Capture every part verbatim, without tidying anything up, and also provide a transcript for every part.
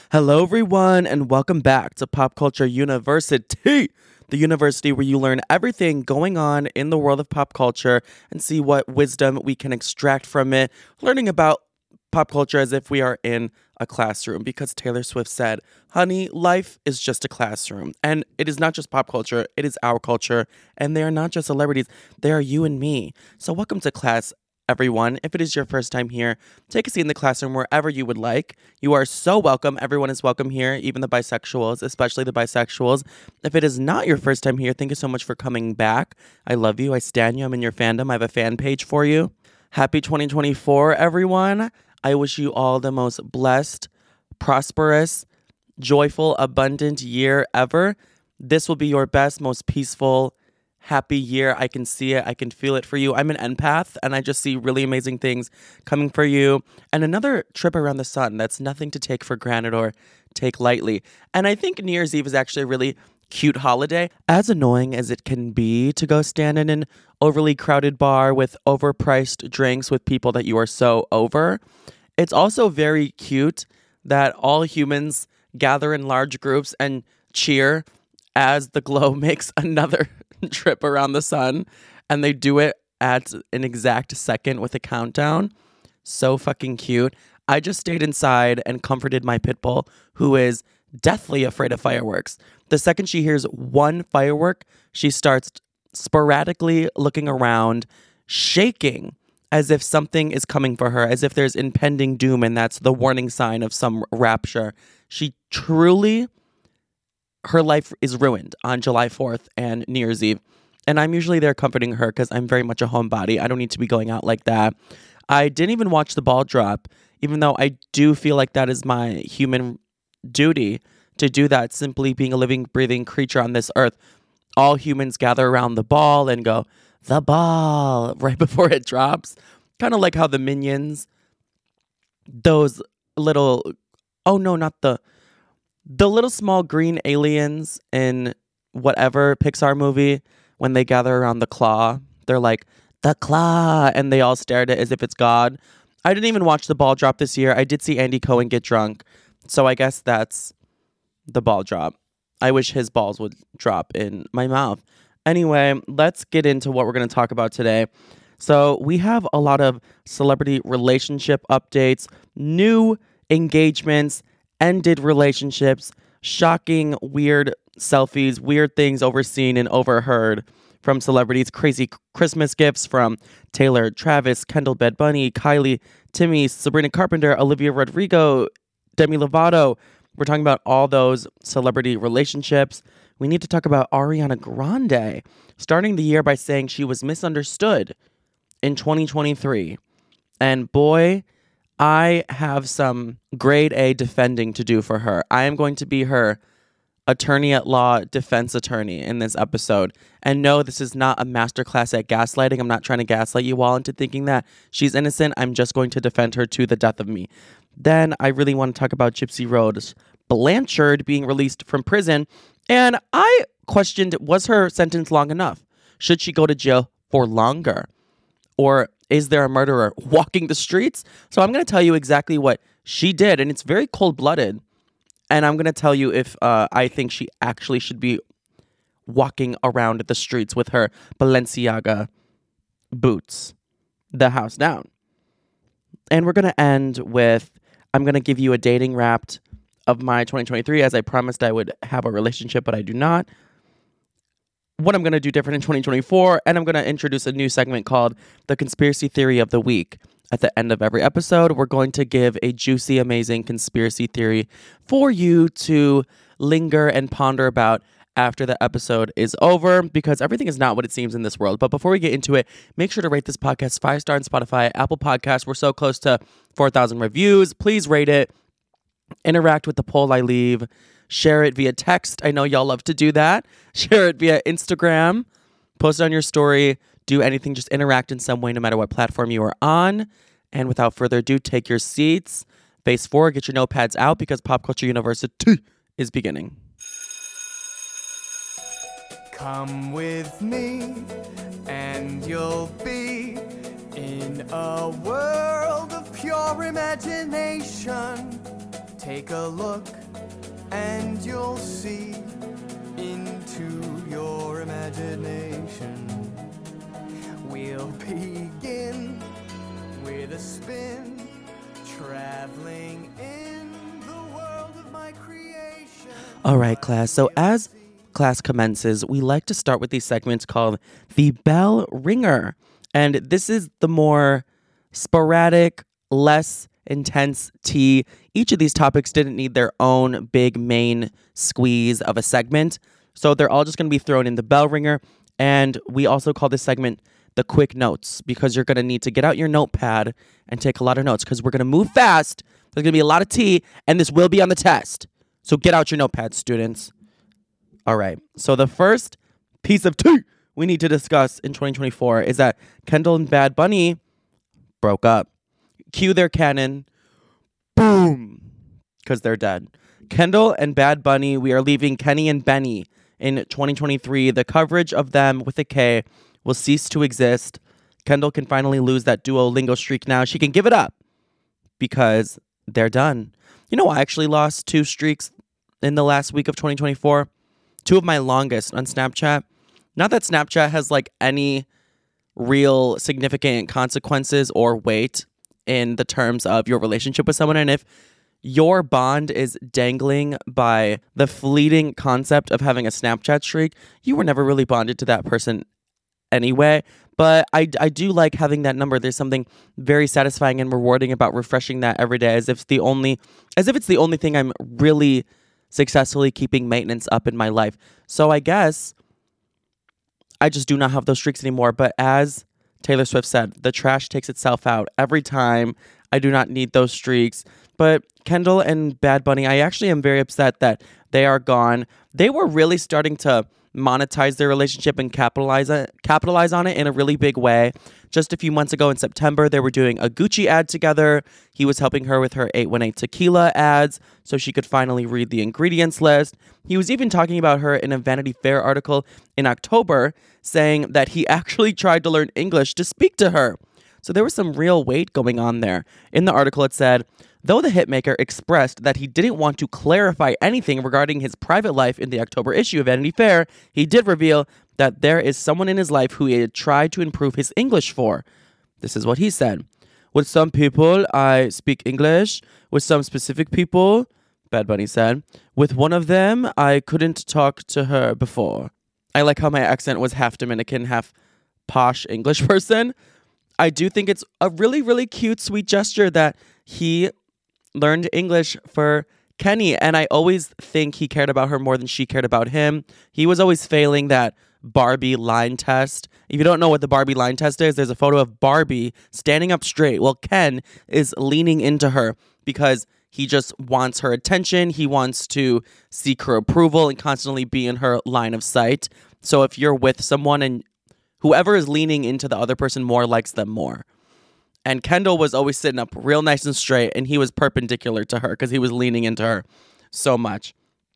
Hello, everyone, and welcome back to Pop Culture University, the university where you learn everything going on in the world of pop culture and see what wisdom we can extract from it, learning about pop culture as if we are in a classroom, because Taylor Swift said, honey, life is just a classroom. And it is not just pop culture, it is our culture, and they are not just celebrities, they are you and me. So welcome to class, everyone. If it is your first time here, take a seat in the classroom wherever you would like. You are so welcome. Everyone is welcome here, even the bisexuals, especially the bisexuals. If it is not your first time here, thank you so much for coming back. I love you. I stan you. I'm in your fandom. I have a fan page for you. Happy twenty twenty-four, everyone. I wish you all the most blessed, prosperous, joyful, abundant year ever. This will be your best, most peaceful, happy year. I can see it. I can feel it for you. I'm an empath, and I just see really amazing things coming for you. And another trip around the sun. That's nothing to take for granted or take lightly. And I think New Year's Eve is actually a really cute holiday. As annoying as it can be to go stand in an overly crowded bar with overpriced drinks with people that you are so over, it's also very cute that all humans gather in large groups and cheer as the glow makes another trip around the sun, and they do it at an exact second with a countdown. So fucking cute. I just stayed inside and comforted my pit bull, who is deathly afraid of fireworks. The second she hears one firework, she starts sporadically looking around, shaking as if something is coming for her, as if there's impending doom, and that's the warning sign of some rapture. She truly, her life is ruined on July fourth and New Year's Eve. And I'm usually there comforting her because I'm very much a homebody. I don't need to be going out like that. I didn't even watch the ball drop, even though I do feel like that is my human duty to do that, simply being a living, breathing creature on this earth. All humans gather around the ball and go, the ball, right before it drops. Kind of like how the Minions, those little, oh no, not the, the little small green aliens in whatever Pixar movie, when they gather around the claw, they're like, the claw, and they all stare at it as if it's God. I didn't even watch the ball drop this year. I did see Andy Cohen get drunk, so I guess that's the ball drop. I wish his balls would drop in my mouth. Anyway, let's get into what we're going to talk about today. So we have a lot of celebrity relationship updates, new engagements, ended relationships, shocking, weird selfies, weird things overseen and overheard from celebrities, crazy Christmas gifts from Taylor, Travis, Kendall, Bad Bunny, Kylie, Timmy, Sabrina Carpenter, Olivia Rodrigo, Demi Lovato. We're talking about all those celebrity relationships. We need to talk about Ariana Grande, starting the year by saying she was misunderstood in twenty twenty-three. And boy, I have some grade A defending to do for her. I am going to be her attorney at law defense attorney in this episode. And no, this is not a masterclass at gaslighting. I'm not trying to gaslight you all into thinking that she's innocent. I'm just going to defend her to the death of me. Then I really want to talk about Gypsy Rose Blanchard being released from prison. And I questioned, was her sentence long enough? Should she go to jail for longer? Or is there a murderer walking the streets? So I'm going to tell you exactly what she did, and it's very cold-blooded. And I'm going to tell you if uh, I think she actually should be walking around the streets with her Balenciaga boots, the house down. And we're going to end with, I'm going to give you a dating wrapped of my twenty twenty-three, as I promised I would have a relationship, but I do not. What I'm going to do different in twenty twenty-four, and I'm going to introduce a new segment called The Conspiracy Theory of the Week. At the end of every episode, we're going to give a juicy, amazing conspiracy theory for you to linger and ponder about after the episode is over, because everything is not what it seems in this world. But before we get into it, make sure to rate this podcast five star on Spotify, Apple Podcasts. We're so close to four thousand reviews. Please rate it. Interact with the poll I leave. Share it via text. I know y'all love to do that. Share it via Instagram. Post it on your story. Do anything. Just interact in some way, no matter what platform you are on. And without further ado, take your seats. Phase four, get your notepads out, because Pop Culture University is beginning. Come with me, and you'll be in a world of pure imagination. Take Take a look and you'll see into your imagination. We'll begin with a spin, traveling in the world of my creation. All right, class. So as class commences, we like to start with these segments called the Bell Ringer. And this is the more sporadic, less intense tea. Each of these topics didn't need their own big main squeeze of a segment. So they're all just going to be thrown in the Bell Ringer. And we also call this segment the Quick Notes, because you're going to need to get out your notepad and take a lot of notes, because we're going to move fast. There's going to be a lot of tea, and this will be on the test. So get out your notepad, students. All right. So the first piece of tea we need to discuss in twenty twenty-four is that Kendall and Bad Bunny broke up. Cue their cannon. Boom. Because they're dead. Kendall and Bad Bunny, we are leaving Kenny and Benny in twenty twenty-three. The coverage of them with a K will cease to exist. Kendall can finally lose that Duolingo streak now. She can give it up because they're done. You know, I actually lost two streaks in the last week of twenty twenty-four. Two of my longest on Snapchat. Not that Snapchat has like any real significant consequences or weight in the terms of your relationship with someone. And if your bond is dangling by the fleeting concept of having a Snapchat streak, you were never really bonded to that person anyway. But I, I do like having that number. There's something very satisfying and rewarding about refreshing that every day, as if it's the only as if it's the only thing I'm really successfully keeping maintenance up in my life. So I guess I just do not have those streaks anymore. But as Taylor Swift said, the trash takes itself out every time. I do not need those streaks. But Kendall and Bad Bunny, I actually am very upset that they are gone. They were really starting to monetize their relationship and capitalize it, capitalize on it in a really big way. Just a few months ago in September, they were doing a Gucci ad together. He was helping her with her eight one eight tequila ads so she could finally read the ingredients list. He was even talking about her in a Vanity Fair article in October, saying that he actually tried to learn English to speak to her. So there was some real weight going on there. In the article, it said, though the hitmaker expressed that he didn't want to clarify anything regarding his private life in the October issue of Vanity Fair, he did reveal that there is someone in his life who he had tried to improve his English for. This is what he said. With some people, I speak English. With some specific people, Bad Bunny said, with one of them, I couldn't talk to her before. I like how my accent was half Dominican, half posh English person. I do think it's a really, really cute, sweet gesture that he learned English for Kenny. And I always think he cared about her more than she cared about him. He was always failing that Barbie line test. If you don't know what the Barbie line test is, there's a photo of Barbie standing up straight. Well, Ken is leaning into her because he just wants her attention. He wants to seek her approval and constantly be in her line of sight. So if you're with someone and whoever is leaning into the other person more likes them more. And Kendall was always sitting up real nice and straight, and he was perpendicular to her because he was leaning into her so much.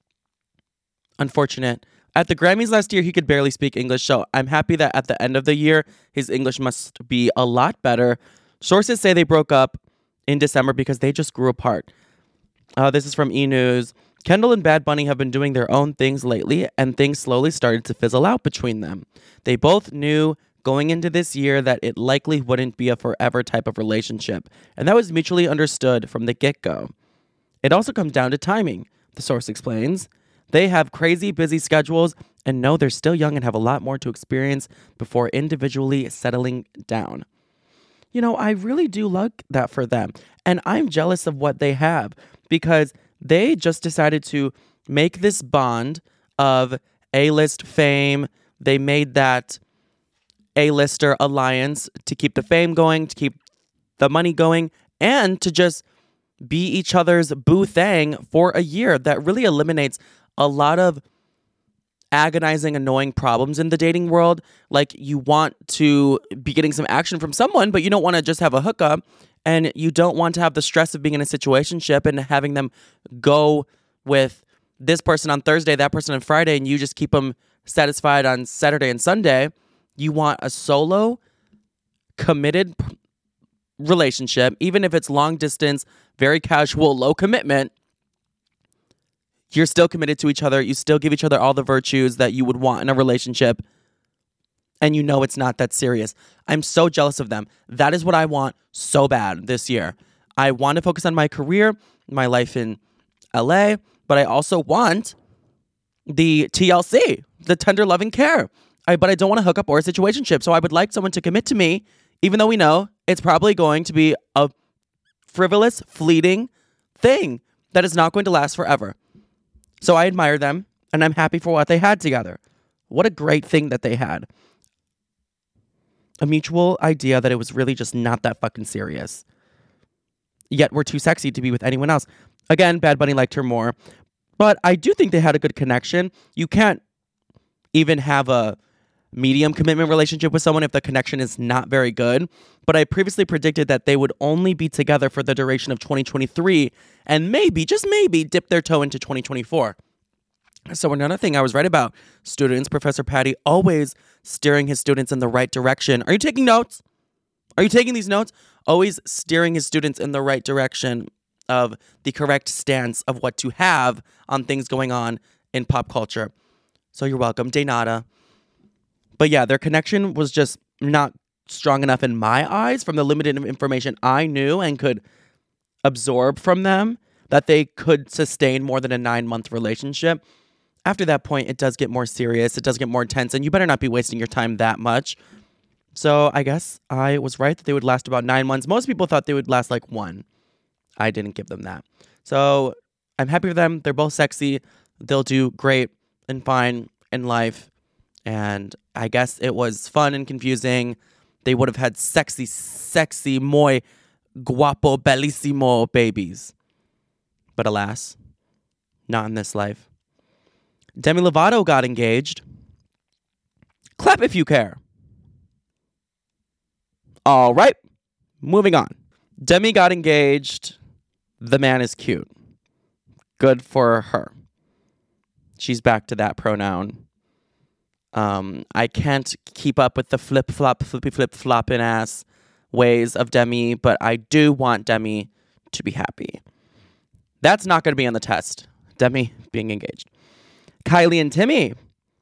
Unfortunate. At the Grammys last year, he could barely speak English, so I'm happy that at the end of the year, his English must be a lot better. Sources say they broke up in December because they just grew apart. Uh, this is from E! News. Kendall and Bad Bunny have been doing their own things lately, and things slowly started to fizzle out between them. They both knew going into this year that it likely wouldn't be a forever type of relationship, and that was mutually understood from the get-go. It also comes down to timing, the source explains. They have crazy busy schedules and know they're still young and have a lot more to experience before individually settling down. You know, I really do like that for them, and I'm jealous of what they have because they just decided to make this bond of A-list fame. They made that A-lister alliance to keep the fame going, to keep the money going, and to just be each other's boo thing for a year. That really eliminates a lot of agonizing, annoying problems in the dating world. Like, you want to be getting some action from someone, but you don't want to just have a hookup, and you don't want to have the stress of being in a situationship and having them go with this person on Thursday, that person on Friday, and you just keep them satisfied on Saturday and Sunday. You want a solo, committed relationship, even if it's long distance, very casual, low commitment. You're still committed to each other. You still give each other all the virtues that you would want in a relationship. And you know it's not that serious. I'm so jealous of them. That is what I want so bad this year. I want to focus on my career, my life in L A, but I also want the T L C, the tender loving care. I, but I don't want to hook up or a situationship. So I would like someone to commit to me, even though we know it's probably going to be a frivolous, fleeting thing that is not going to last forever. So I admire them, and I'm happy for what they had together. What a great thing that they had. A mutual idea that it was really just not that fucking serious. Yet we're too sexy to be with anyone else. Again, Bad Bunny liked her more. But I do think they had a good connection. You can't even have a medium commitment relationship with someone if the connection is not very good. But I previously predicted that they would only be together for the duration of twenty twenty-three and maybe, just maybe, dip their toe into twenty twenty-four. So another thing I was right about students, Professor Patty always steering his students in the right direction. Are you taking notes? Are you taking these notes? Always steering his students in the right direction of the correct stance of what to have on things going on in pop culture. So you're welcome, de nada. But yeah, their connection was just not strong enough in my eyes from the limited information I knew and could absorb from them that they could sustain more than a nine-month relationship. After that point, it does get more serious. It does get more intense, and you better not be wasting your time that much. So I guess I was right that they would last about nine months. Most people thought they would last like one. I didn't give them that. So I'm happy for them. They're both sexy. They'll do great and fine in life. And I guess it was fun and confusing. They would have had sexy, sexy, muy guapo, bellissimo babies. But alas, not in this life. Demi Lovato got engaged. Clap if you care. All right, moving on. Demi got engaged. The man is cute. Good for her. She's back to that pronoun. Um, I can't keep up with the flip-flop, flippy-flip-flopping ass ways of Demi, but I do want Demi to be happy. That's not going to be on the test. Demi being engaged. Kylie and Timmy.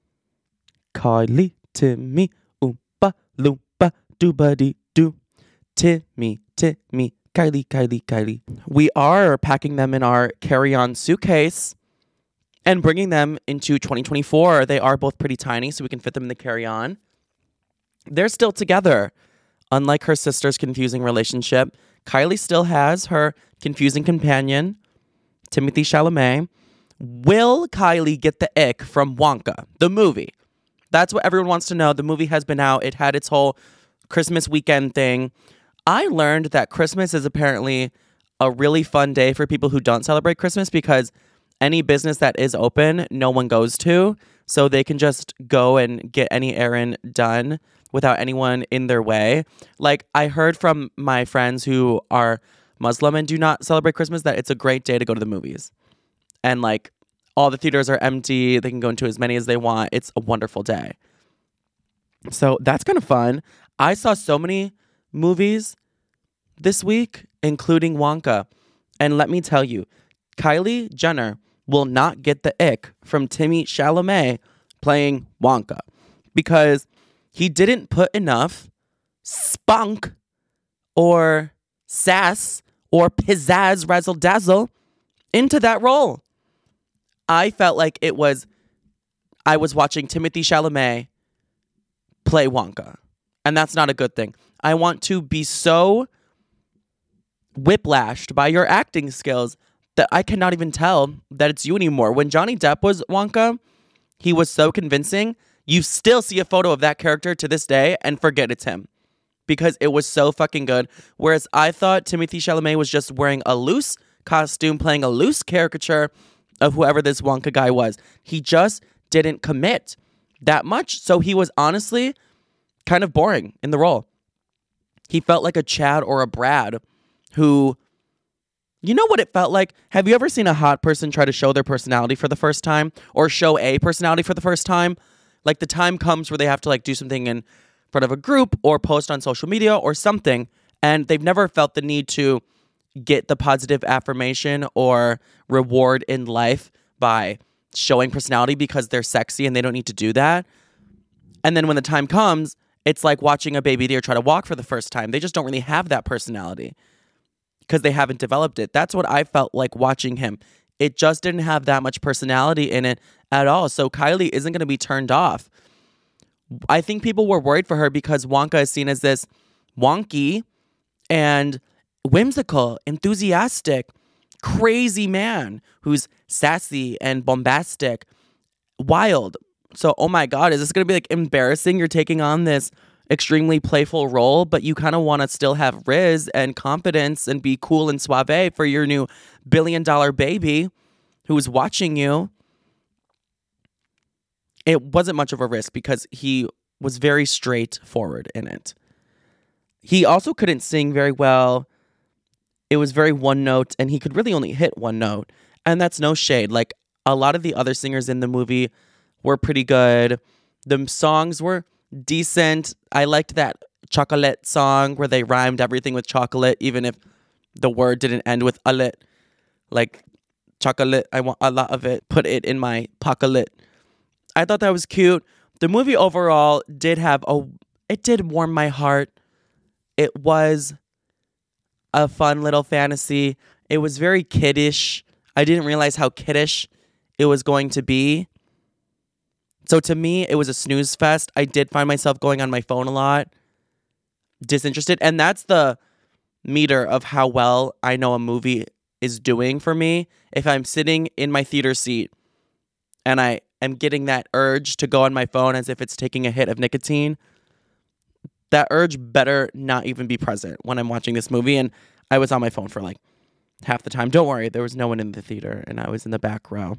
Kylie, Timmy, oompa, loompa, dooba-dee-doo. Timmy, Timmy, Kylie, Kylie, Kylie. We are packing them in our carry-on suitcase and bringing them into twenty twenty-four. They are both pretty tiny, so we can fit them in the carry-on. They're still together. Unlike her sister's confusing relationship, Kylie still has her confusing companion, Timothée Chalamet. Will Kylie get the ick from Wonka, the movie? That's what everyone wants to know. The movie has been out. It had its whole Christmas weekend thing. I learned that Christmas is apparently a really fun day for people who don't celebrate Christmas because any business that is open, no one goes to. So they can just go and get any errand done without anyone in their way. Like, I heard from my friends who are Muslim and do not celebrate Christmas that it's a great day to go to the movies. And, like, all the theaters are empty. They can go into as many as they want. It's a wonderful day. So that's kind of fun. I saw so many movies this week, including Wonka. And let me tell you, Kylie Jenner will not get the ick from Timmy Chalamet playing Wonka because he didn't put enough spunk or sass or pizzazz razzle dazzle into that role. I felt like it was, I was watching Timothée Chalamet play Wonka. And that's not a good thing. I want to be so whiplashed by your acting skills that I cannot even tell that it's you anymore. When Johnny Depp was Wonka, he was so convincing. You still see a photo of that character to this day and forget it's him because it was so fucking good. Whereas I thought Timothée Chalamet was just wearing a loose costume, playing a loose caricature of whoever this Wonka guy was. He just didn't commit that much. So he was honestly kind of boring in the role. He felt like a Chad or a Brad who, you know what it felt like? Have you ever seen a hot person try to show their personality for the first time or show a personality for the first time? Like the time comes where they have to like do something in front of a group or post on social media or something, and they've never felt the need to get the positive affirmation or reward in life by showing personality because they're sexy and they don't need to do that. And then when the time comes, it's like watching a baby deer try to walk for the first time. They just don't really have that personality because they haven't developed it. That's what I felt like watching him. It just didn't have that much personality in it at all. So Kylie isn't going to be turned off. I think people were worried for her because Wonka is seen as this wonky and whimsical, enthusiastic, crazy man who's sassy and bombastic, wild. So, oh my God, is this going to be like embarrassing? You're taking on this extremely playful role, but you kind of want to still have Riz and confidence and be cool and suave for your new billion dollar baby who's watching you. It wasn't much of a risk because he was very straightforward in it. He also couldn't sing very well. It was very one note, and he could really only hit one note. And that's no shade. Like, a lot of the other singers in the movie were pretty good. The songs were decent. I liked that chocolate song where they rhymed everything with chocolate, even if the word didn't end with alet. Like, chocolate, I want a lot of it. Put it in my pocket. I thought that was cute. The movie overall did have a... It did warm my heart. It was a fun little fantasy. It was very kiddish. I didn't realize how kiddish it was going to be. So to me, it was a snooze fest. I did find myself going on my phone a lot, disinterested. And that's the meter of how well I know a movie is doing for me. If I'm sitting in my theater seat and I am getting that urge to go on my phone as if it's taking a hit of nicotine, that urge better not even be present when I'm watching this movie. And I was on my phone for like half the time. Don't worry, there was no one in the theater and I was in the back row.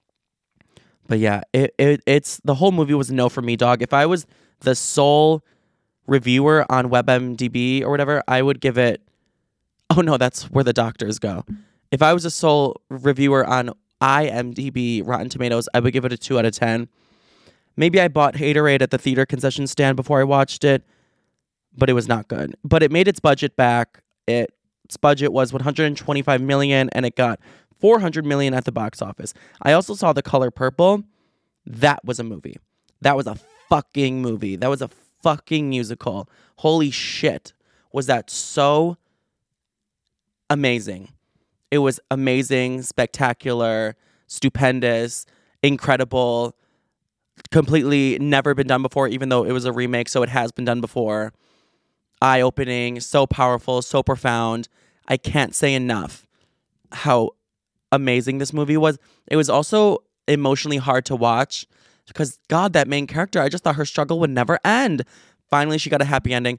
But yeah, it, it it's the whole movie was a no for me, dog. If I was the sole reviewer on WebMDB or whatever, I would give it... Oh no, that's where the doctors go. If I was a sole reviewer on IMDb, Rotten Tomatoes, I would give it a two out of ten. Maybe I bought Haterade at the theater concession stand before I watched it, but it was not good. But it made its budget back. It, its budget was one hundred twenty-five million dollars and it got four hundred million dollars at the box office. I also saw The Color Purple. That was a movie. That was a fucking movie. That was a fucking musical. Holy shit. Was that so amazing. It was amazing, spectacular, stupendous, incredible, completely never been done before, even though it was a remake, so it has been done before. Eye-opening, so powerful, so profound. I can't say enough how amazing this movie was. It was also emotionally hard to watch because, God, that main character, I just thought her struggle would never end. Finally, she got a happy ending.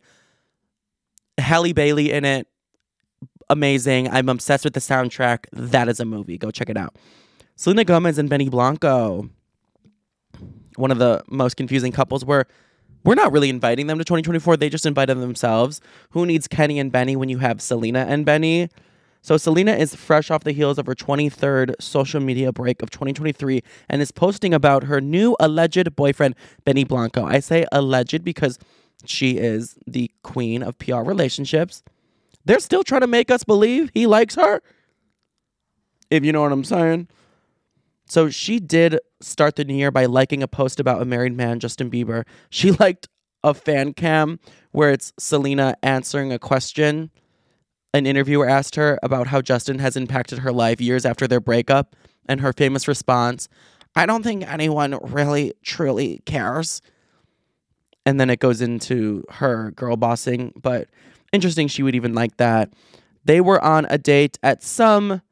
Halle Bailey in it, amazing. I'm obsessed with the soundtrack. That is a movie. Go check it out. Selena Gomez and Benny Blanco, one of the most confusing couples where we're not really inviting them to twenty twenty-four. They just invited themselves. Who needs Kenny and Benny when you have Selena and Benny? So Selena is fresh off the heels of her twenty-third social media break of twenty twenty-three and is posting about her new alleged boyfriend, Benny Blanco. I say alleged because she is the queen of P R relationships. They're still trying to make us believe he likes her, if you know what I'm saying. So she did start the new year by liking a post about a married man, Justin Bieber. She liked a fan cam where it's Selena answering a question. An interviewer asked her about how Justin has impacted her life years after their breakup, and her famous response, "I don't think anyone really truly cares." And then it goes into her girl bossing, but interesting she would even like that. They were on a date at some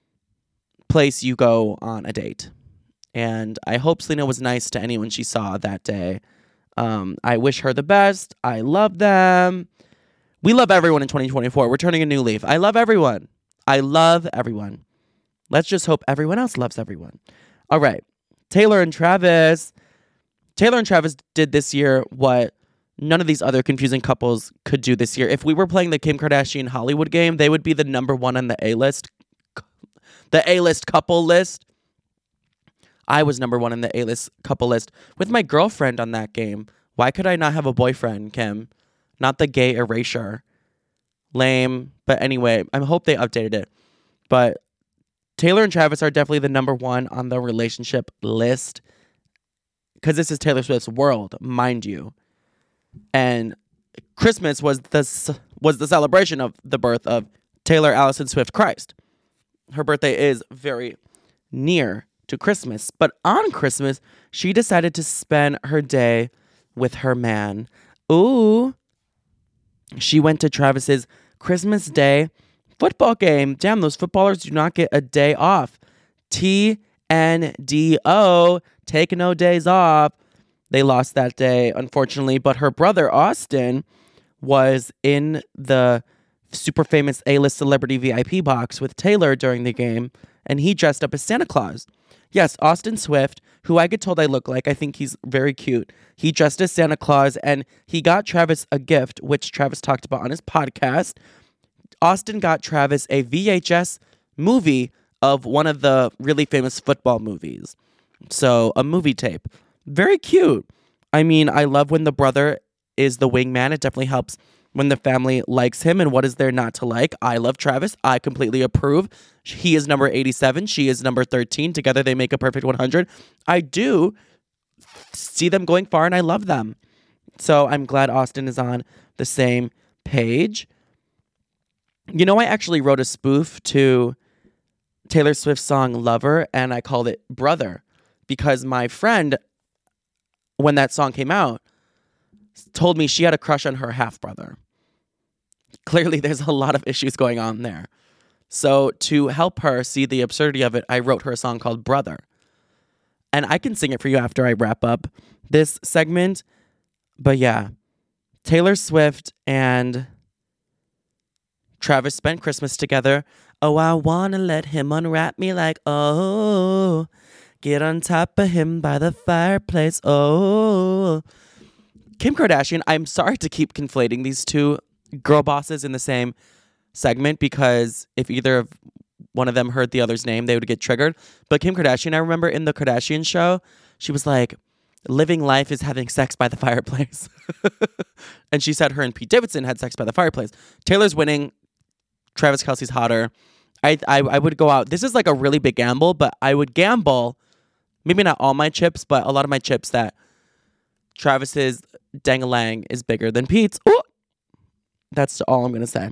place you go on a date. And I hope Selena was nice to anyone she saw that day. Um, I wish her the best. I love them. We love everyone in twenty twenty-four. We're turning a new leaf. I love everyone. I love everyone. Let's just hope everyone else loves everyone. All right. Taylor and Travis. Taylor and Travis did this year what none of these other confusing couples could do this year. If we were playing the Kim Kardashian Hollywood game, they would be the number one on the A-list. The A-list couple list. I was number one in the A-list couple list with my girlfriend on that game. Why could I not have a boyfriend, Kim? Not the gay erasure. Lame. But anyway, I hope they updated it. But Taylor and Travis are definitely the number one on the relationship list because this is Taylor Swift's world, mind you. And Christmas was the, was the celebration of the birth of Taylor Allison Swift Christ. Her birthday is very near to Christmas. But on Christmas, she decided to spend her day with her man. Ooh. She went to Travis's Christmas Day football game. Damn, those footballers do not get a day off. T N D O, take no days off. They lost that day, unfortunately. But her brother, Austin, was in the super famous A-list celebrity V I P box with Taylor during the game, and he dressed up as Santa Claus. Yes, Austin Swift, who I get told I look like. I think he's very cute. He dressed as Santa Claus, and he got Travis a gift, which Travis talked about on his podcast. Austin got Travis a V H S movie of one of the really famous football movies. So, a movie tape. Very cute. I mean, I love when the brother is the wingman. It definitely helps when the family likes him, and what is there not to like? I love Travis. I completely approve. He is number eighty-seven. She is number thirteen. Together they make a perfect one hundred. I do see them going far, and I love them. So I'm glad Austin is on the same page. You know, I actually wrote a spoof to Taylor Swift's song Lover, and I called it Brother, because my friend, when that song came out, told me she had a crush on her half-brother. Clearly, there's a lot of issues going on there. So to help her see the absurdity of it, I wrote her a song called Brother. And I can sing it for you after I wrap up this segment. But yeah, Taylor Swift and Travis spent Christmas together. Oh, I want to let him unwrap me like, oh, get on top of him by the fireplace, oh. Kim Kardashian, I'm sorry to keep conflating these two girl bosses in the same segment, because if either of one of them heard the other's name, they would get triggered. But Kim Kardashian, I remember in the Kardashian show, she was like, living life is having sex by the fireplace. And she said her and Pete Davidson had sex by the fireplace. Taylor's winning. Travis Kelce's hotter. I, I I would go out. This is like a really big gamble, but I would gamble, maybe not all my chips, but a lot of my chips, that Travis's dang-a-lang is bigger than Pete's. Ooh! That's all I'm going to say.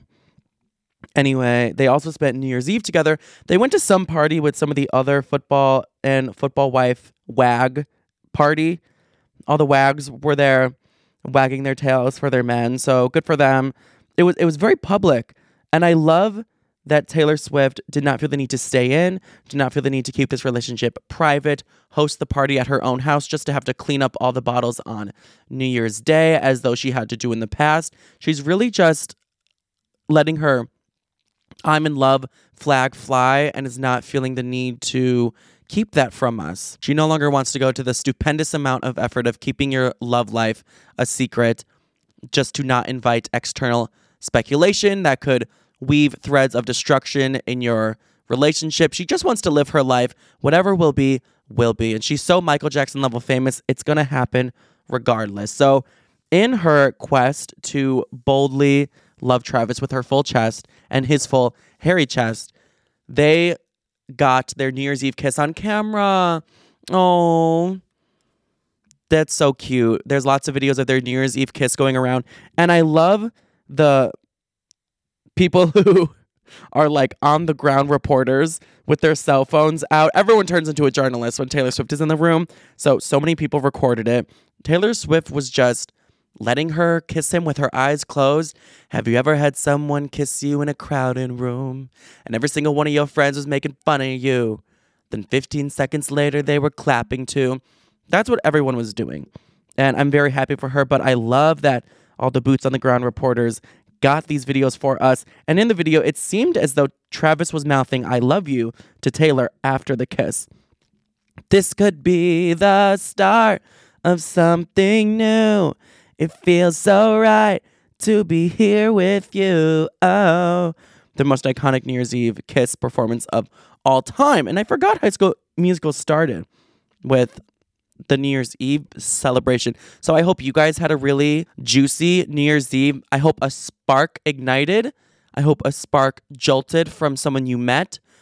Anyway, they also spent New Year's Eve together. They went to some party with some of the other football and football wife wag party. All the wags were there wagging their tails for their men. So good for them. It was it was very public. And I love that Taylor Swift did not feel the need to stay in, did not feel the need to keep this relationship private, host the party at her own house just to have to clean up all the bottles on New Year's Day as though she had to do in the past. She's really just letting her I'm in love flag fly and is not feeling the need to keep that from us. She no longer wants to go to the stupendous amount of effort of keeping your love life a secret just to not invite external speculation that could weave threads of destruction in your relationship. She just wants to live her life. Whatever will be, will be. And she's so Michael Jackson level famous, it's going to happen regardless. So in her quest to boldly love Travis with her full chest and his full hairy chest, they got their New Year's Eve kiss on camera. Oh, that's so cute. There's lots of videos of their New Year's Eve kiss going around. And I love the people who are like on the ground reporters with their cell phones out. Everyone turns into a journalist when Taylor Swift is in the room. So, so many people recorded it. Taylor Swift was just letting her kiss him with her eyes closed. Have you ever had someone kiss you in a crowded room and every single one of your friends was making fun of you? Then fifteen seconds later, they were clapping too. That's what everyone was doing. And I'm very happy for her, but I love that all the boots on the ground reporters got these videos for us. And in the video, it seemed as though Travis was mouthing I love you to Taylor after the kiss. This could be the start of something new. It feels so right to be here with you. Oh, the most iconic New Year's Eve kiss performance of all time. And I forgot High School Musical started with the New Year's Eve celebration. So I hope you guys had a really juicy New Year's Eve. I hope a spark ignited. I hope a spark jolted from someone you met,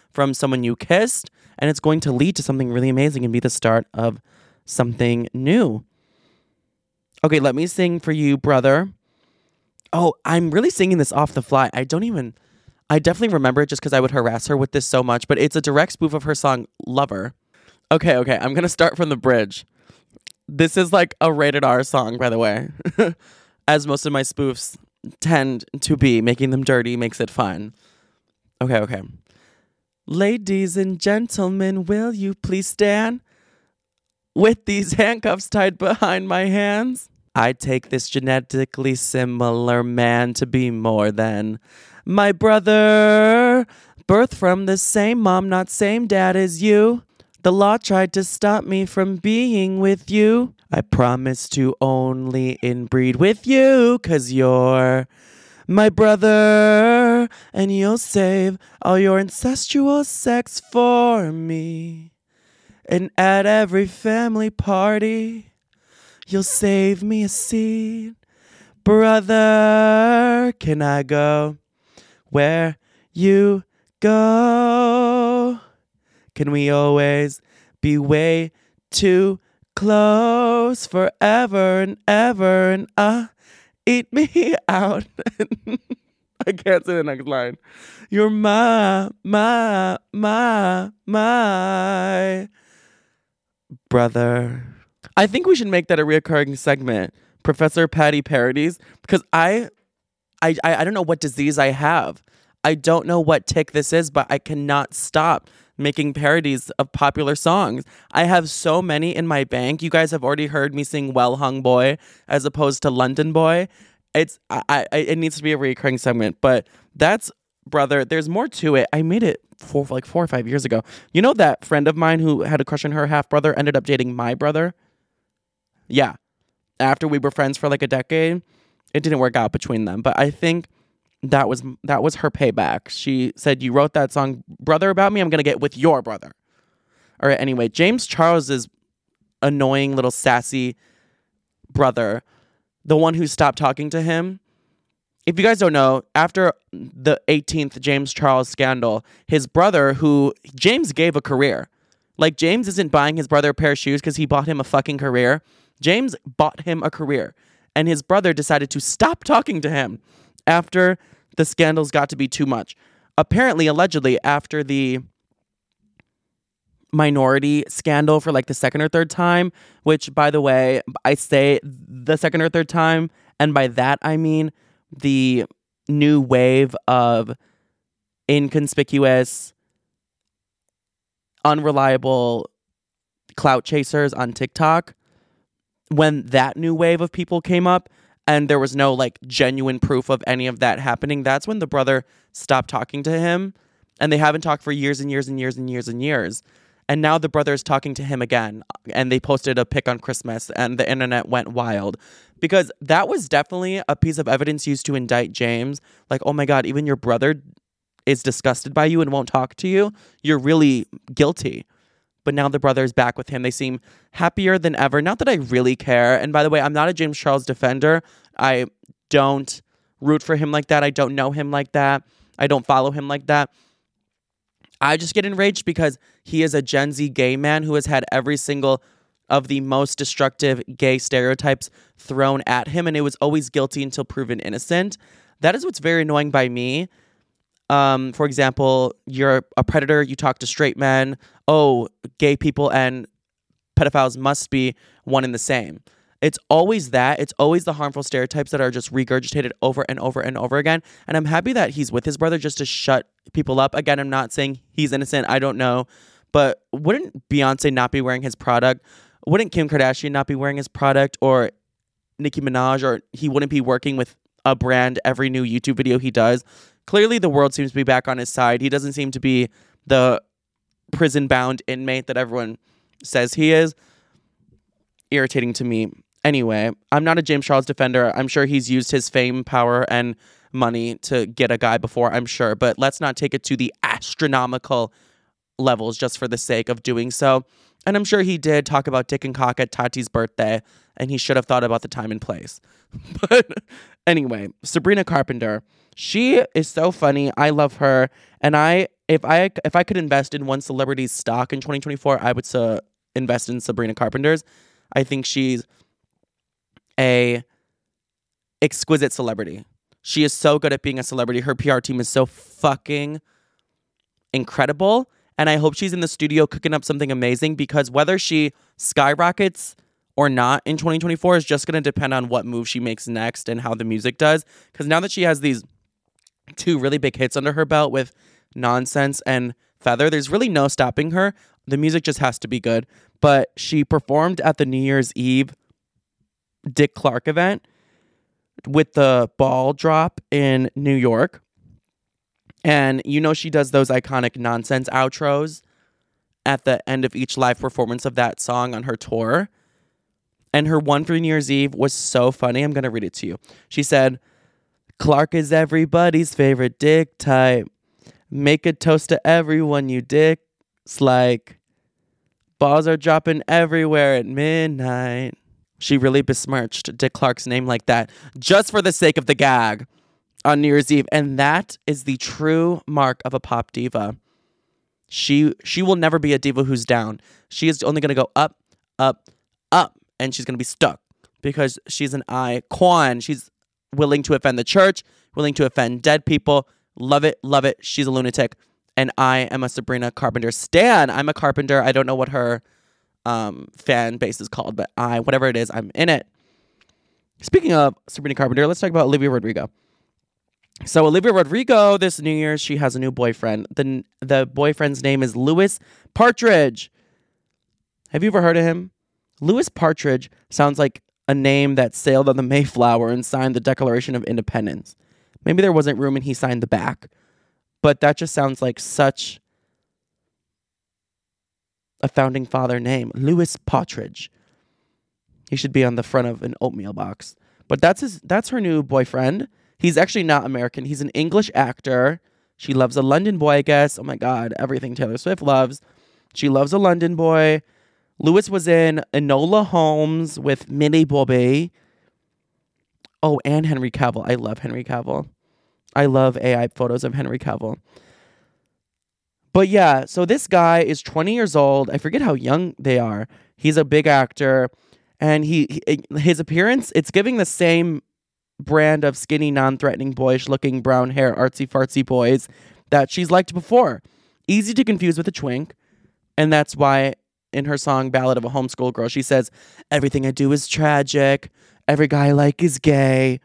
from someone you kissed, and it's going to lead to something really amazing and be the start of something new. Okay, let me sing for you, brother. Oh, I'm really singing this off the fly. I don't even, I definitely remember it just because I would harass her with this so much, but it's a direct spoof of her song, Lover. Okay, okay, I'm going to start from the bridge. This is like a rated R song, by the way, as most of my spoofs tend to be. Making them dirty makes it fun. Okay, okay. Ladies and gentlemen, will you please stand with these handcuffs tied behind my hands? I take this genetically similar man to be more than my brother. Birth from the same mom, not same dad as you. The law tried to stop me from being with you. I promise to only inbreed with you, 'cause you're my brother, and you'll save all your incestual sex for me. And at every family party, you'll save me a seat. Brother, can I go where you go? Can we always be way too close forever and ever? And uh, eat me out. I can't say the next line. You're my, my, my, my brother. I think we should make that a reoccurring segment, Professor Patty Parodies, because I, I, I, I don't know what disease I have. I don't know what tick this is, but I cannot stop making parodies of popular songs. I have so many in my bank. You guys have already heard me sing Well Hung Boy as opposed to London Boy. It's I, I it needs to be a recurring segment, but that's brother. There's more to it. I made it for like four or five years ago. You know that friend of mine who had a crush on her half brother ended up dating my brother? Yeah. After we were friends for like a decade, it didn't work out between them. But I think that was that was her payback. She said, "You wrote that song, brother, about me. I'm gonna get with your brother." All right. Anyway, James Charles's annoying little sassy brother, the one who stopped talking to him. If you guys don't know, after the eighteenth James Charles scandal, his brother, who James gave a career, like James isn't buying his brother a pair of shoes because he bought him a fucking career. James bought him a career, and his brother decided to stop talking to him after the scandals got to be too much. Apparently, allegedly, after the minority scandal for like the second or third time, which, by the way, I say the second or third time, and by that I mean the new wave of inconspicuous, unreliable clout chasers on TikTok. When that new wave of people came up and there was no like genuine proof of any of that happening, that's when the brother stopped talking to him, and they haven't talked for years and years and years and years and years. And now the brother is talking to him again, and they posted a pic on Christmas, and the internet went wild because that was definitely a piece of evidence used to indict James. Like, oh my God, even your brother is disgusted by you and won't talk to you. You're really guilty. But now the brother is back with him. They seem happier than ever. Not that I really care. And by the way, I'm not a James Charles defender. I don't root for him like that. I don't know him like that. I don't follow him like that. I just get enraged because he is a Gen Z gay man who has had every single of the most destructive gay stereotypes thrown at him, and it was always guilty until proven innocent. That is what's very annoying by me. Um, for example, you're a predator, you talk to straight men. Oh, gay people and pedophiles must be one and the same. It's always that. It's always the harmful stereotypes that are just regurgitated over and over and over again. And I'm happy that he's with his brother just to shut people up. Again, I'm not saying he's innocent. I don't know. But wouldn't Beyonce not be wearing his product? Wouldn't Kim Kardashian not be wearing his product? Or Nicki Minaj? Or he wouldn't be working with a brand every new YouTube video he does? Clearly, the world seems to be back on his side. He doesn't seem to be the prison-bound inmate that everyone says he is. Irritating to me. Anyway, I'm not a James Charles defender. I'm sure he's used his fame, power, and money to get a guy before, I'm sure. But let's not take it to the astronomical levels just for the sake of doing so. And I'm sure he did talk about dick and cock at Tati's birthday, and he should have thought about the time and place. But anyway, Sabrina Carpenter. She is so funny. I love her. And I if I if I could invest in one celebrity's stock in twenty twenty-four, I would uh, invest in Sabrina Carpenter's. I think she's a exquisite celebrity. She is so good at being a celebrity. Her P R team is so fucking incredible. And I hope she's in the studio cooking up something amazing, because whether she skyrockets or not in twenty twenty-four is just going to depend on what move she makes next and how the music does. Because now that she has these two really big hits under her belt with Nonsense and Feather, there's really no stopping her. The music just has to be good. But she performed at the New Year's Eve Dick Clark event with the ball drop in New York. And you know she does those iconic Nonsense outros at the end of each live performance of that song on her tour. And her one for New Year's Eve was so funny. I'm going to read it to you. She said, "Clark is everybody's favorite dick type. Make a toast to everyone you dicks like. Balls are dropping everywhere at midnight." She really besmirched Dick Clark's name like that just for the sake of the gag on New Year's Eve. And that is the true mark of a pop diva. She she will never be a diva who's down. She is only going to go up, up, up. And she's going to be stuck because she's an icon. She's willing to offend the church, willing to offend dead people. Love it, love it. She's a lunatic. And I am a Sabrina Carpenter stan. I'm a Carpenter. I don't know what her um, fan base is called, but I, whatever it is, I'm in it. Speaking of Sabrina Carpenter, let's talk about Olivia Rodrigo. So Olivia Rodrigo, this New Year's, she has a new boyfriend. The, the boyfriend's name is Louis Partridge. Have you ever heard of him? Louis Partridge sounds like a name that sailed on the Mayflower and signed the Declaration of Independence. Maybe there wasn't room and he signed the back. But that just sounds like such a founding father name. Louis Partridge. He should be on the front of an oatmeal box. But that's his that's her new boyfriend. He's actually not American. He's an English actor. She loves a London boy, I guess. Oh my God, everything Taylor Swift loves. She loves a London boy. Louis was in Enola Holmes with Millie Bobby. Oh, and Henry Cavill. I love Henry Cavill. I love A I photos of Henry Cavill. But yeah, so this guy is twenty years old. I forget how young they are. He's a big actor. And he, he his appearance, it's giving the same brand of skinny, non-threatening, boyish-looking, brown hair, artsy-fartsy boys that she's liked before. Easy to confuse with a twink. And that's why in her song Ballad of a Homeschool Girl, she says, "Everything I do is tragic. Every guy I like is gay."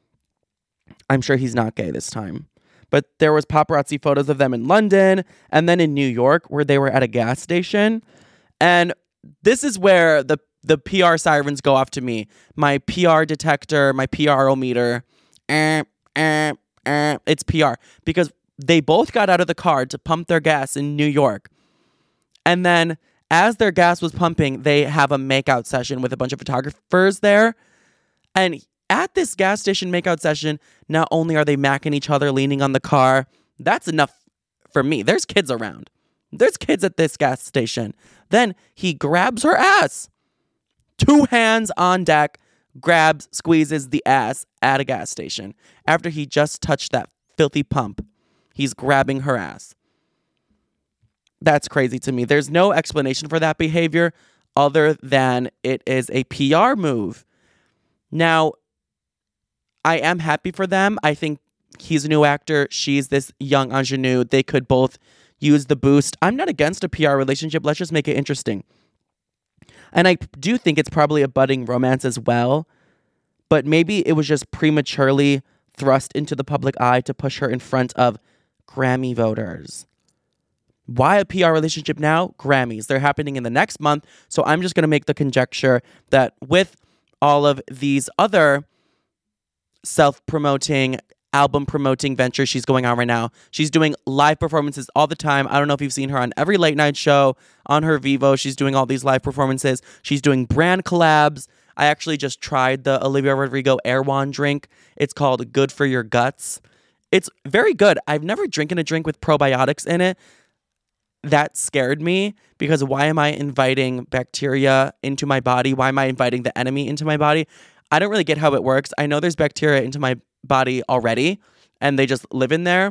I'm sure he's not gay this time. But there was paparazzi photos of them in London and then in New York where they were at a gas station. And this is where the the P R sirens go off to me. My P R detector, my P R-o-meter. Eh, eh, eh, it's P R. Because they both got out of the car to pump their gas in New York. And then as their gas was pumping, they have a makeout session with a bunch of photographers there. And at this gas station makeout session, not only are they macking each other, leaning on the car, that's enough for me. There's kids around. There's kids at this gas station. Then he grabs her ass. Two hands on deck, grabs, squeezes the ass at a gas station. After he just touched that filthy pump, he's grabbing her ass. That's crazy to me. There's no explanation for that behavior other than it is a P R move. Now, I am happy for them. I think he's a new actor. She's this young ingenue. They could both use the boost. I'm not against a P R relationship. Let's just make it interesting. And I do think it's probably a budding romance as well. But maybe it was just prematurely thrust into the public eye to push her in front of Grammy voters. Why a P R relationship now? Grammys. They're happening in the next month. So I'm just going to make the conjecture that with all of these other self-promoting, album-promoting ventures she's going on right now, she's doing live performances all the time. I don't know if you've seen her on every late night show, on her Vivo. She's doing all these live performances. She's doing brand collabs. I actually just tried the Olivia Rodrigo Erewhon drink. It's called Good for Your Guts. It's very good. I've never drinking a drink with probiotics in it. That scared me because why am I inviting bacteria into my body? Why am I inviting the enemy into my body? I don't really get how it works. I know there's bacteria into my body already and they just live in there.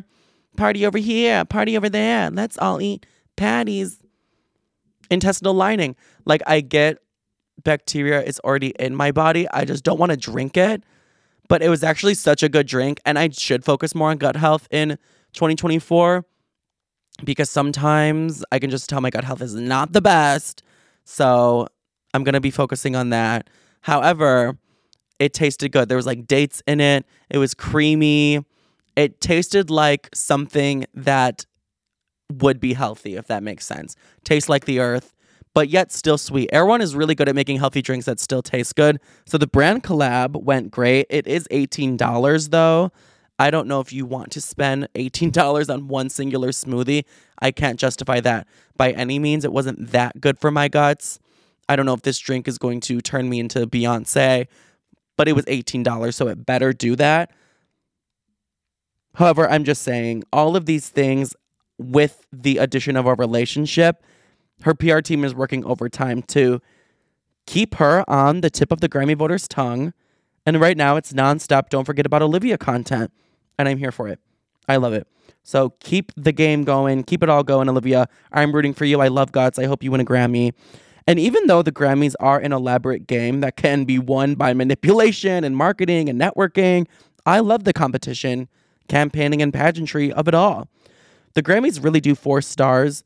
Party over here, party over there. Let's all eat patties. Intestinal lining. Like, I get bacteria is already in my body. I just don't want to drink it. But it was actually such a good drink. And I should focus more on gut health in twenty twenty-four. Because sometimes I can just tell my gut health is not the best. So I'm going to be focusing on that. However, it tasted good. There was like dates in it. It was creamy. It tasted like something that would be healthy, if that makes sense. Tastes like the earth, but yet still sweet. Erewhon is really good at making healthy drinks that still taste good. So the brand collab went great. It is eighteen dollars though. I don't know if you want to spend eighteen dollars on one singular smoothie. I can't justify that by any means. It wasn't that good for my guts. I don't know if this drink is going to turn me into Beyonce, but it was eighteen dollars, so it better do that. However, I'm just saying, all of these things with the addition of a relationship, her P R team is working overtime to keep her on the tip of the Grammy voters' tongue. And right now it's nonstop. Don't forget about Olivia content. And I'm here for it. I love it. So keep the game going. Keep it all going, Olivia. I'm rooting for you. I love Guts. I hope you win a Grammy. And even though the Grammys are an elaborate game that can be won by manipulation and marketing and networking, I love the competition, campaigning, and pageantry of it all. The Grammys really do force stars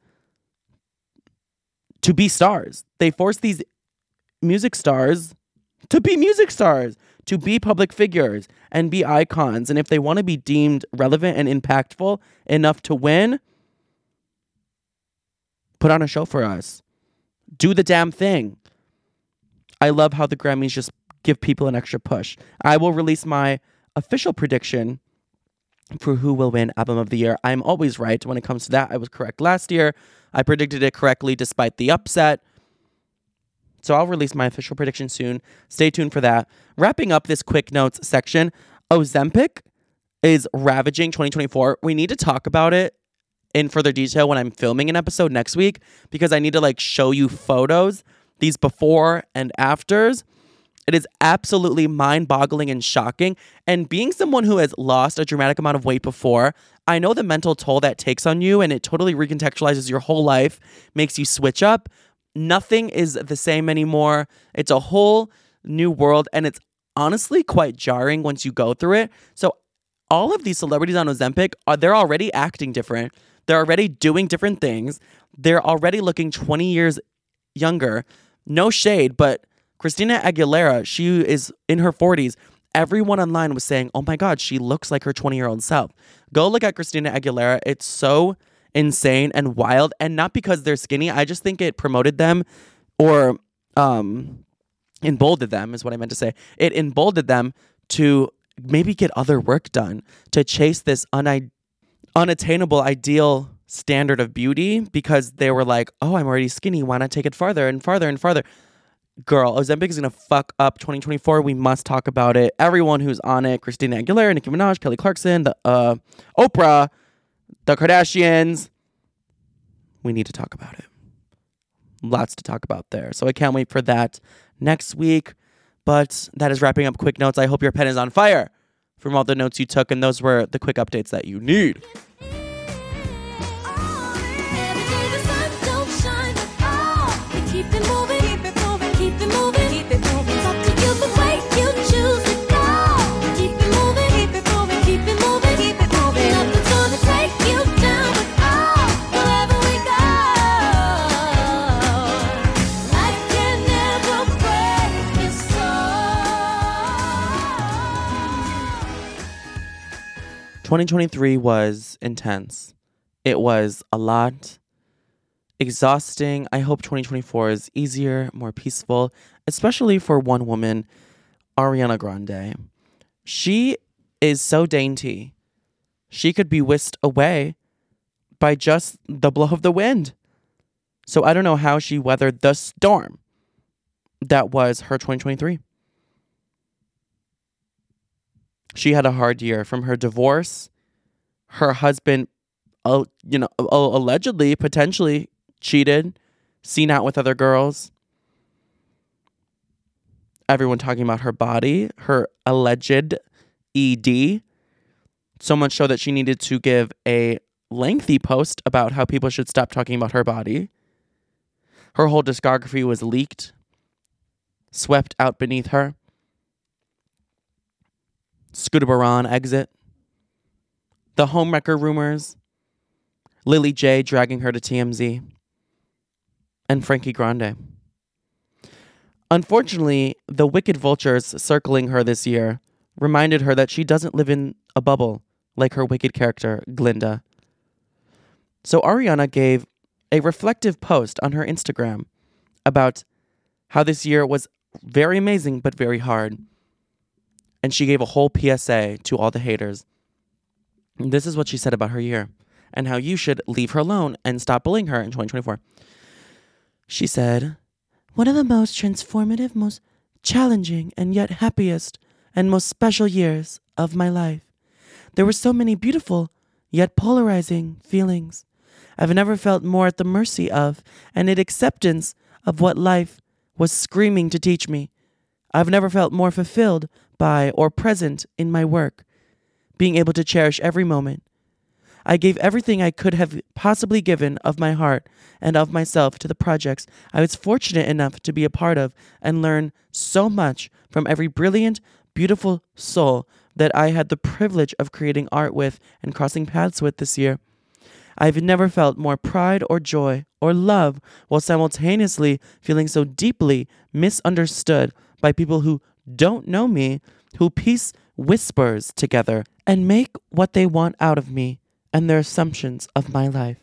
to be stars. They force these music stars to be music stars, to be public figures and be icons. And if they want to be deemed relevant and impactful enough to win, put on a show for us. Do the damn thing. I love how the Grammys just give people an extra push. I will release my official prediction for who will win Album of the Year. I'm always right when it comes to that. I was correct last year. I predicted it correctly despite the upset. So I'll release my official prediction soon. Stay tuned for that. Wrapping up this quick notes section, Ozempic is ravaging twenty twenty-four. We need to talk about it in further detail when I'm filming an episode next week, because I need to like show you photos, these before and afters. It is absolutely mind-boggling and shocking. And being someone who has lost a dramatic amount of weight before, I know the mental toll that takes on you, and it totally recontextualizes your whole life, makes you switch up. Nothing is the same anymore. It's a whole new world, and it's honestly quite jarring once you go through it. So all of these celebrities on Ozempic, are they're already acting different. They're already doing different things. They're already looking twenty years younger. No shade, but Christina Aguilera, she is in her forties. Everyone online was saying, oh my God, she looks like her twenty-year-old self. Go look at Christina Aguilera. It's so insane and wild. And not because they're skinny. I just think it promoted them, or um, emboldened them is what I meant to say. It emboldened them to maybe get other work done, to chase this uni- unattainable ideal standard of beauty, because they were like, oh, I'm already skinny. Why not take it farther and farther and farther? Girl, Ozempic is going to fuck up twenty twenty-four. We must talk about it. Everyone who's on it, Christina Aguilera, Nicki Minaj, Kelly Clarkson, the uh, Oprah, the Kardashians. We need to talk about it. Lots to talk about there. So I can't wait for that next week. But that is wrapping up quick notes. I hope your pen is on fire from all the notes you took. And those were the quick updates that you need. twenty twenty-three was intense. It was a lot, exhausting. I hope twenty twenty-four is easier, more peaceful, especially for one woman, Ariana Grande. She is so dainty. She could be whisked away by just the blow of the wind. So I don't know how she weathered the storm that was her twenty twenty-three. She had a hard year from her divorce, her husband, uh, you know, uh, allegedly, potentially cheated, seen out with other girls. Everyone talking about her body, her alleged E D. So much so that she needed to give a lengthy post about how people should stop talking about her body. Her whole discography was leaked, swept out beneath her. Scooter Braun exit. The homewrecker rumors. Lily J dragging her to T M Z. And Frankie Grande. Unfortunately, the wicked vultures circling her this year reminded her that she doesn't live in a bubble like her wicked character, Glinda. So Ariana gave a reflective post on her Instagram about how this year was very amazing but very hard. And she gave a whole P S A to all the haters. And this is what she said about her year and how you should leave her alone and stop bullying her in twenty twenty-four. She said, "One of the most transformative, most challenging, and yet happiest and most special years of my life. There were so many beautiful, yet polarizing feelings. I've never felt more at the mercy of and in acceptance of what life was screaming to teach me. I've never felt more fulfilled by or present in my work, being able to cherish every moment. I gave everything I could have possibly given of my heart and of myself to the projects I was fortunate enough to be a part of and learn so much from every brilliant, beautiful soul that I had the privilege of creating art with and crossing paths with this year. I've never felt more pride or joy or love while simultaneously feeling so deeply misunderstood by people who don't know me, who piece whispers together and make what they want out of me and their assumptions of my life.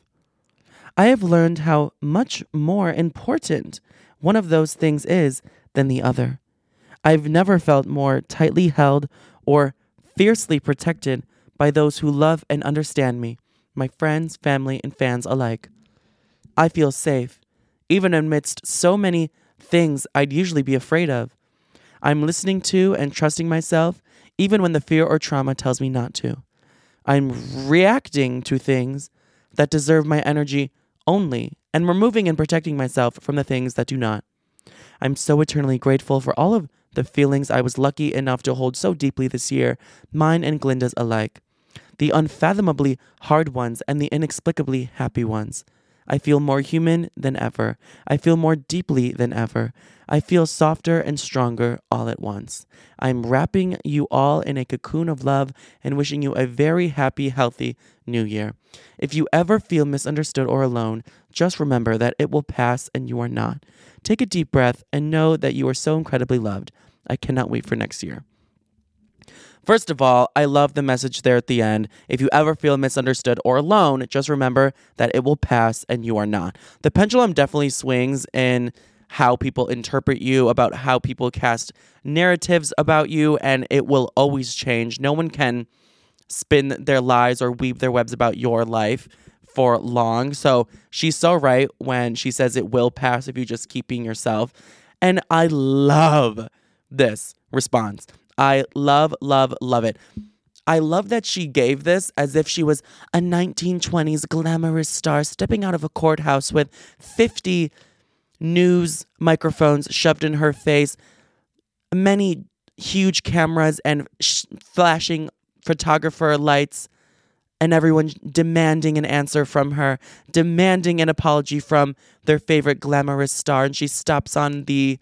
I have learned how much more important one of those things is than the other. I've never felt more tightly held or fiercely protected by those who love and understand me, my friends, family, and fans alike. I feel safe, even amidst so many things I'd usually be afraid of. I'm listening to and trusting myself, even when the fear or trauma tells me not to. I'm reacting to things that deserve my energy only, and removing and protecting myself from the things that do not. I'm so eternally grateful for all of the feelings I was lucky enough to hold so deeply this year, mine and Glinda's alike. The unfathomably hard ones and the inexplicably happy ones. I feel more human than ever. I feel more deeply than ever. I feel softer and stronger all at once. I'm wrapping you all in a cocoon of love and wishing you a very happy, healthy new year. If you ever feel misunderstood or alone, just remember that it will pass and you are not. Take a deep breath and know that you are so incredibly loved. I cannot wait for next year." First of all, I love the message there at the end. If you ever feel misunderstood or alone, just remember that it will pass and you are not. The pendulum definitely swings in how people interpret you, about how people cast narratives about you, and it will always change. No one can spin their lies or weave their webs about your life for long. So she's so right when she says it will pass if you just keep being yourself. And I love this response. I love, love, love it. I love that she gave this as if she was a nineteen twenties glamorous star stepping out of a courthouse with fifty news microphones shoved in her face, many huge cameras and sh- flashing photographer lights, and everyone demanding an answer from her, demanding an apology from their favorite glamorous star. And she stops on the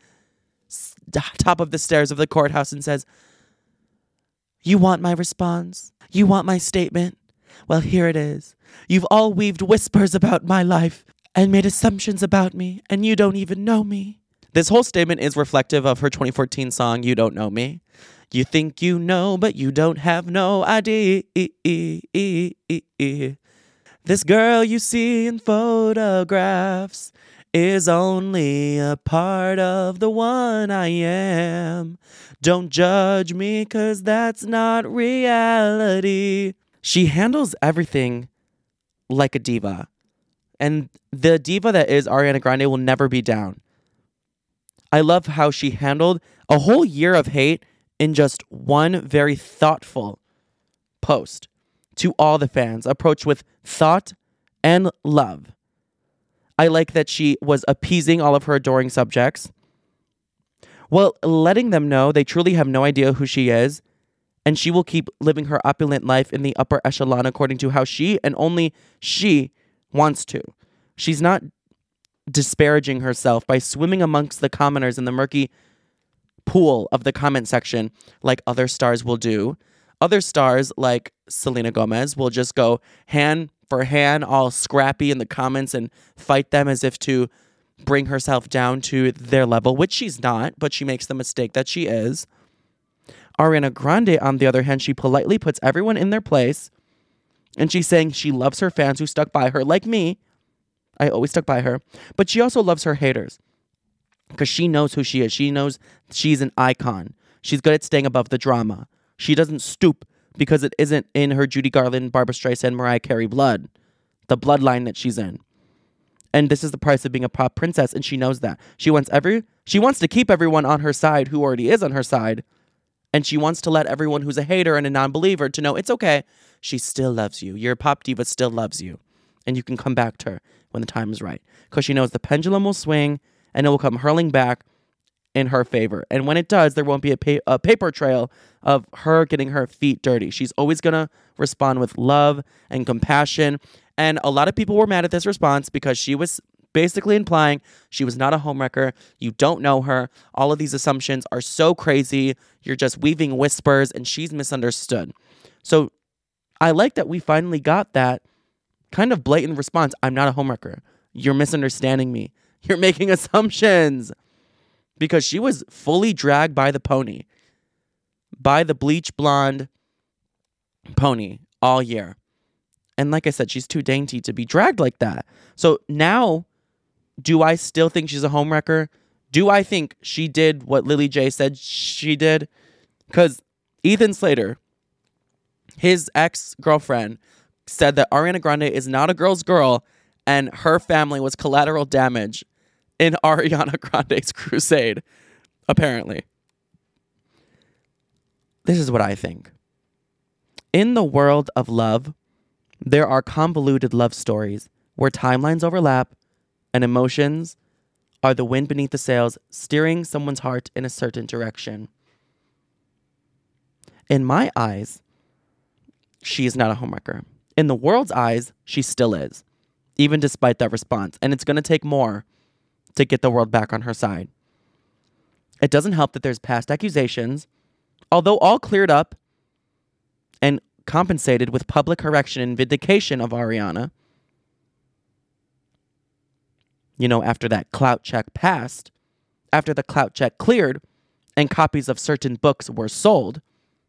top of the stairs of the courthouse and says, "You want my response? You want my statement? Well, here it is. You've all weaved whispers about my life and made assumptions about me, and you don't even know me." This whole statement is reflective of her twenty fourteen song, "You Don't Know Me." You think you know, but you don't have no idea. This girl you see in photographs is only a part of the one I am. Don't judge me, 'cause that's not reality. She handles everything like a diva. And the diva that is Ariana Grande will never be down. I love how she handled a whole year of hate in just one very thoughtful post to all the fans, approached with thought and love. I like that she was appeasing all of her adoring subjects, while letting them know they truly have no idea who she is And she will keep living her opulent life in the upper echelon according to how she and only she wants to. She's not disparaging herself by swimming amongst the commoners in the murky pool of the comment section like other stars will do. Other stars like Selena Gomez will just go hand for hand, all scrappy in the comments and fight them as if to bring herself down to their level, which she's not, but she makes the mistake that she is. Ariana Grande, on the other hand, she politely puts everyone in their place, and she's saying she loves her fans who stuck by her, like me. I always stuck by her. But she also loves her haters because she knows who she is. She knows she's an icon. She's good at staying above the drama. She doesn't stoop because it isn't in her Judy Garland, Barbra Streisand, Mariah Carey blood, the bloodline that she's in. And this is the price of being a pop princess, and she knows that. She wants every she wants to keep everyone on her side who already is on her side. And she wants to let everyone who's a hater and a non-believer to know it's okay. She still loves you. Your pop diva still loves you. And you can come back to her when the time is right. Because she knows the pendulum will swing and it will come hurling back in her favor. And when it does, there won't be a, pa- a paper trail of her getting her feet dirty. She's always going to respond with love and compassion. And a lot of people were mad at this response because she was basically implying she was not a homewrecker. You don't know her. All of these assumptions are so crazy. You're just weaving whispers and she's misunderstood. So I like that we finally got that kind of blatant response. I'm not a homewrecker. You're misunderstanding me. You're making assumptions. Because she was fully dragged by the pony. By the bleach blonde pony all year. And like I said, she's too dainty to be dragged like that. So now, do I still think she's a homewrecker? Do I think she did what Lily J said she did? Because Ethan Slater, his ex-girlfriend, said that Ariana Grande is not a girl's girl and her family was collateral damage in Ariana Grande's crusade, apparently. This is what I think. In the world of love, there are convoluted love stories where timelines overlap and emotions are the wind beneath the sails, steering someone's heart in a certain direction. In my eyes, she is not a homewrecker. In the world's eyes, she still is, even despite that response. And it's going to take more to get the world back on her side. It doesn't help that there's past accusations, although all cleared up and compensated with public correction and vindication of Ariana. You know, after that clout check passed, after the clout check cleared, and copies of certain books were sold.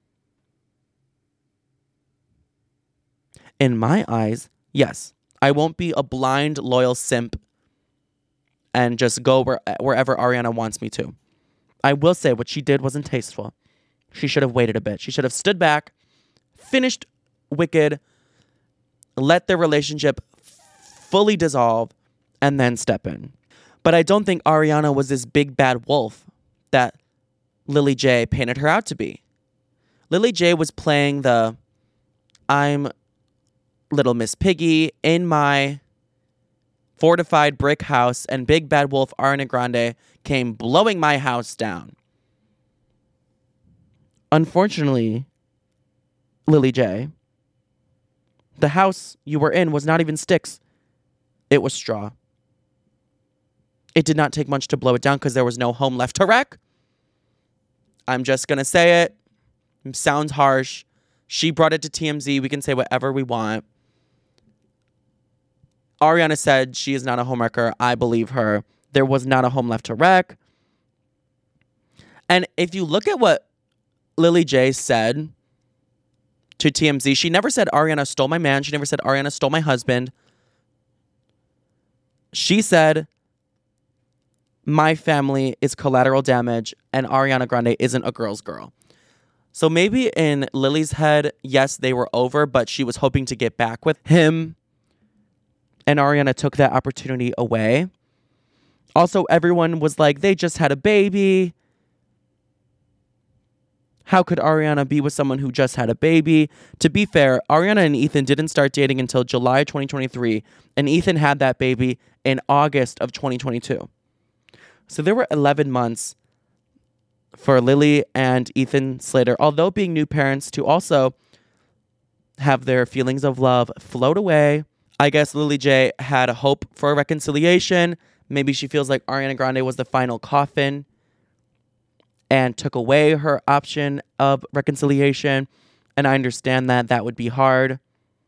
In my eyes, yes, I won't be a blind, loyal simp and just go where, wherever Ariana wants me to. I will say what she did wasn't tasteful. She should have waited a bit. She should have stood back, finished Wicked, let their relationship fully dissolve, and then step in. But I don't think Ariana was this big bad wolf that Lily J painted her out to be. Lily J was playing the I'm Little Miss Piggy in my fortified brick house, and big bad wolf Ariana Grande came blowing my house down. Unfortunately, Lily J, the house you were in was not even sticks. It was straw. It did not take much to blow it down because there was no home left to wreck. I'm just going to say it. It sounds harsh. She brought it to T M Z. We can say whatever we want. Ariana said she is not a homewrecker. I believe her. There was not a home left to wreck. And if you look at what Lily J said to T M Z, she never said Ariana stole my man. She never said Ariana stole my husband. She said my family is collateral damage and Ariana Grande isn't a girl's girl. So maybe in Lily's head, yes, they were over, but she was hoping to get back with him. And Ariana took that opportunity away. Also, everyone was like, they just had a baby. How could Ariana be with someone who just had a baby? To be fair, Ariana and Ethan didn't start dating until July twenty twenty-three, and Ethan had that baby in August of twenty twenty-two. So there were eleven months for Lily and Ethan Slater, although being new parents, to also have their feelings of love float away. I guess Lily J had a hope for a reconciliation. Maybe she feels like Ariana Grande was the final coffin and took away her option of reconciliation. And I understand that that would be hard.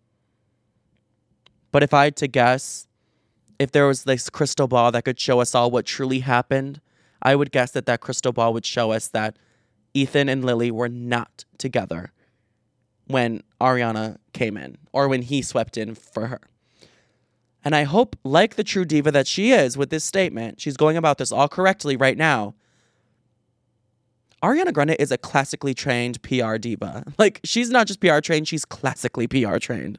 But if I had to guess, if there was this crystal ball that could show us all what truly happened, I would guess that that crystal ball would show us that Ethan and Lily were not together when Ariana came in or when he swept in for her. And I hope, like the true diva that she is with this statement, she's going about this all correctly right now. Ariana Grande is a classically trained P R diva. Like, she's not just P R trained, she's classically P R trained.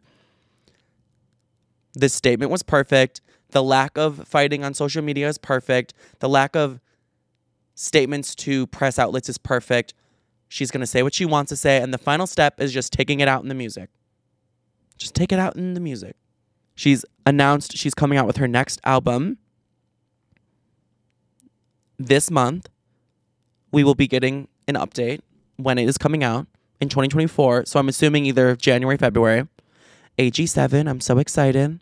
This statement was perfect. The lack of fighting on social media is perfect. The lack of statements to press outlets is perfect. She's going to say what she wants to say. And the final step is just taking it out in the music. Just take it out in the music. She's announced she's coming out with her next album this month. We will be getting an update when it is coming out in twenty twenty-four. So I'm assuming either January, February. A G seven, I'm so excited.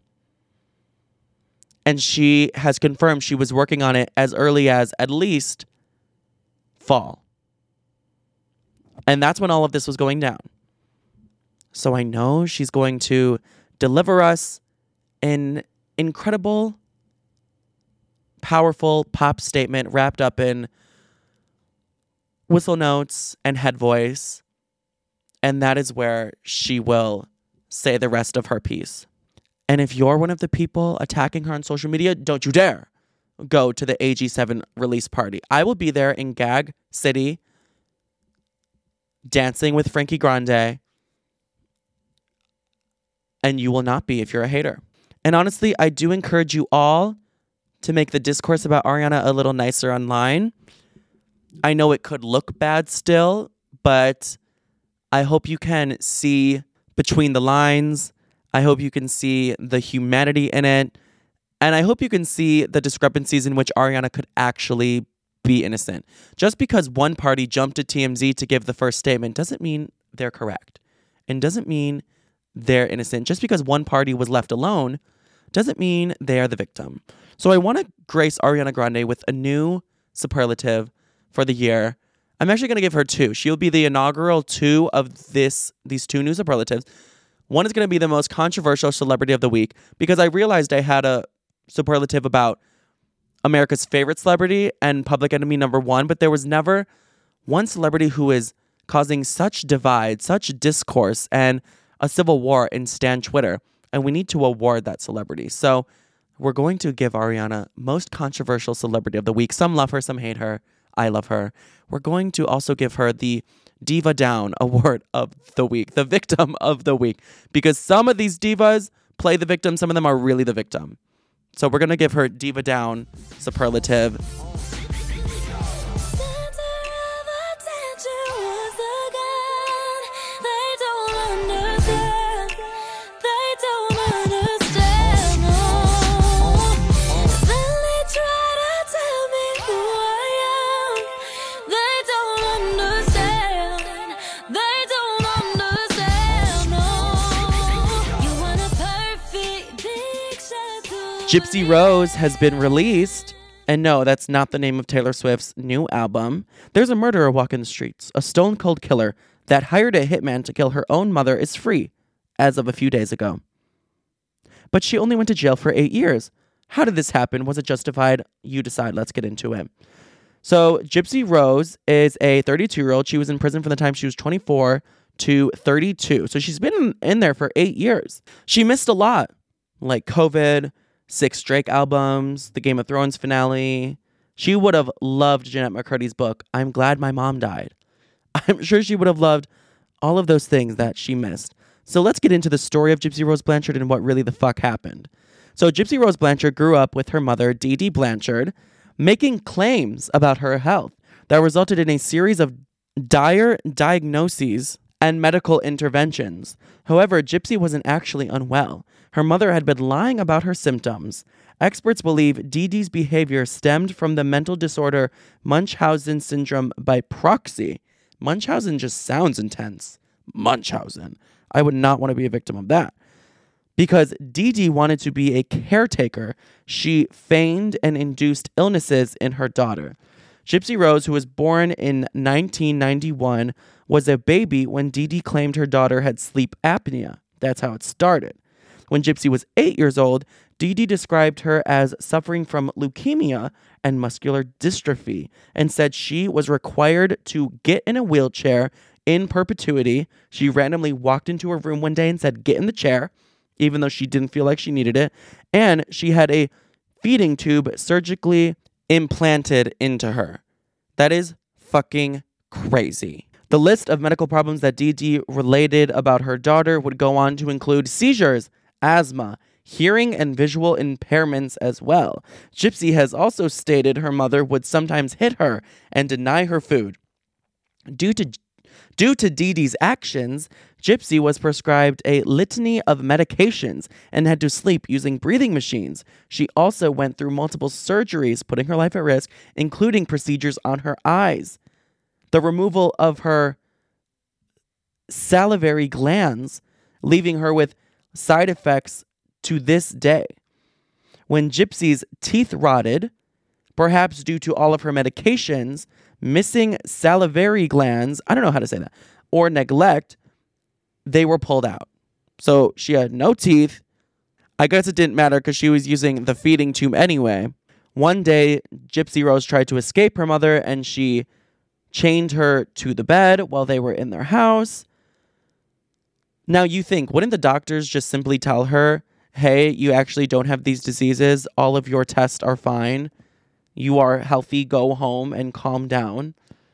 And she has confirmed she was working on it as early as at least fall. And that's when all of this was going down. So I know she's going to deliver us an incredible, powerful pop statement wrapped up in whistle notes and head voice. And that is where she will say the rest of her piece. And if you're one of the people attacking her on social media, don't you dare go to the A G seven release party. I will be there in Gag City, dancing with Frankie Grande. And you will not be if you're a hater. And honestly, I do encourage you all to make the discourse about Ariana a little nicer online. I know it could look bad still, but I hope you can see between the lines. I hope you can see the humanity in it. And I hope you can see the discrepancies in which Ariana could actually be innocent. Just because one party jumped to T M Z to give the first statement doesn't mean they're correct. And doesn't mean they're innocent. Just because one party was left alone doesn't mean they are the victim. So I want to grace Ariana Grande with a new superlative for the year. I'm actually going to give her two. She'll be the inaugural two of this these two new superlatives. One is going to be the most controversial celebrity of the week because I realized I had a superlative about America's favorite celebrity and Public Enemy number one, but there was never one celebrity who is causing such divide, such discourse, and a civil war in Stan Twitter. And we need to award that celebrity. So we're going to give Ariana most controversial celebrity of the week. Some love her, some hate her. I love her. We're going to also give her the Diva Down award of the week, the victim of the week, because some of these divas play the victim. Some of them are really the victim. So we're going to give her Diva Down superlative. Gypsy Rose has been released. And no, that's not the name of Taylor Swift's new album. There's a murderer walking the streets. A stone-cold killer that hired a hitman to kill her own mother is free as of a few days ago. But she only went to jail for eight years. How did this happen? Was it justified? You decide. Let's get into it. So Gypsy Rose is a thirty-two-year-old. She was in prison from the time she was twenty-four to thirty-two. So she's been in there for eight years. She missed a lot, like COVID, six Drake albums, the Game of Thrones finale. She would have loved Jeanette McCurdy's book, I'm Glad My Mom Died. I'm sure she would have loved all of those things that she missed. So let's get into the story of Gypsy Rose Blanchard and what really the fuck happened. So Gypsy Rose Blanchard grew up with her mother, Dee Dee Blanchard, making claims about her health that resulted in a series of dire diagnoses and medical interventions. However, Gypsy wasn't actually unwell. Her mother had been lying about her symptoms. Experts believe Dee Dee's behavior stemmed from the mental disorder Munchausen syndrome by proxy. Munchausen just sounds intense. Munchausen. I would not want to be a victim of that. Because Dee Dee wanted to be a caretaker, she feigned and induced illnesses in her daughter. Gypsy Rose, who was born in nineteen ninety-one, was a baby when Dee Dee claimed her daughter had sleep apnea. That's how it started. When Gypsy was eight years old, Dee Dee described her as suffering from leukemia and muscular dystrophy and said she was required to get in a wheelchair in perpetuity. She randomly walked into her room one day and said, "Get in the chair," even though she didn't feel like she needed it. And she had a feeding tube surgically implanted into her. That is fucking crazy. The list of medical problems that Dee Dee related about her daughter would go on to include seizures, asthma, hearing and visual impairments as well. Gypsy has also stated her mother would sometimes hit her and deny her food. Due to Due to Dee Dee's actions, Gypsy was prescribed a litany of medications and had to sleep using breathing machines. She also went through multiple surgeries, putting her life at risk, including procedures on her eyes, the removal of her salivary glands, leaving her with side effects to this day. When Gypsy's teeth rotted, perhaps due to all of her medications, missing salivary glands, I don't know how to say that, or neglect, they were pulled out. So she had no teeth. I guess it didn't matter because she was using the feeding tube anyway. One day, Gypsy Rose tried to escape her mother and she chained her to the bed while they were in their house. Now you think, wouldn't the doctors just simply tell her, "Hey, you actually don't have these diseases. All of your tests are fine. You are healthy. Go home and calm down"?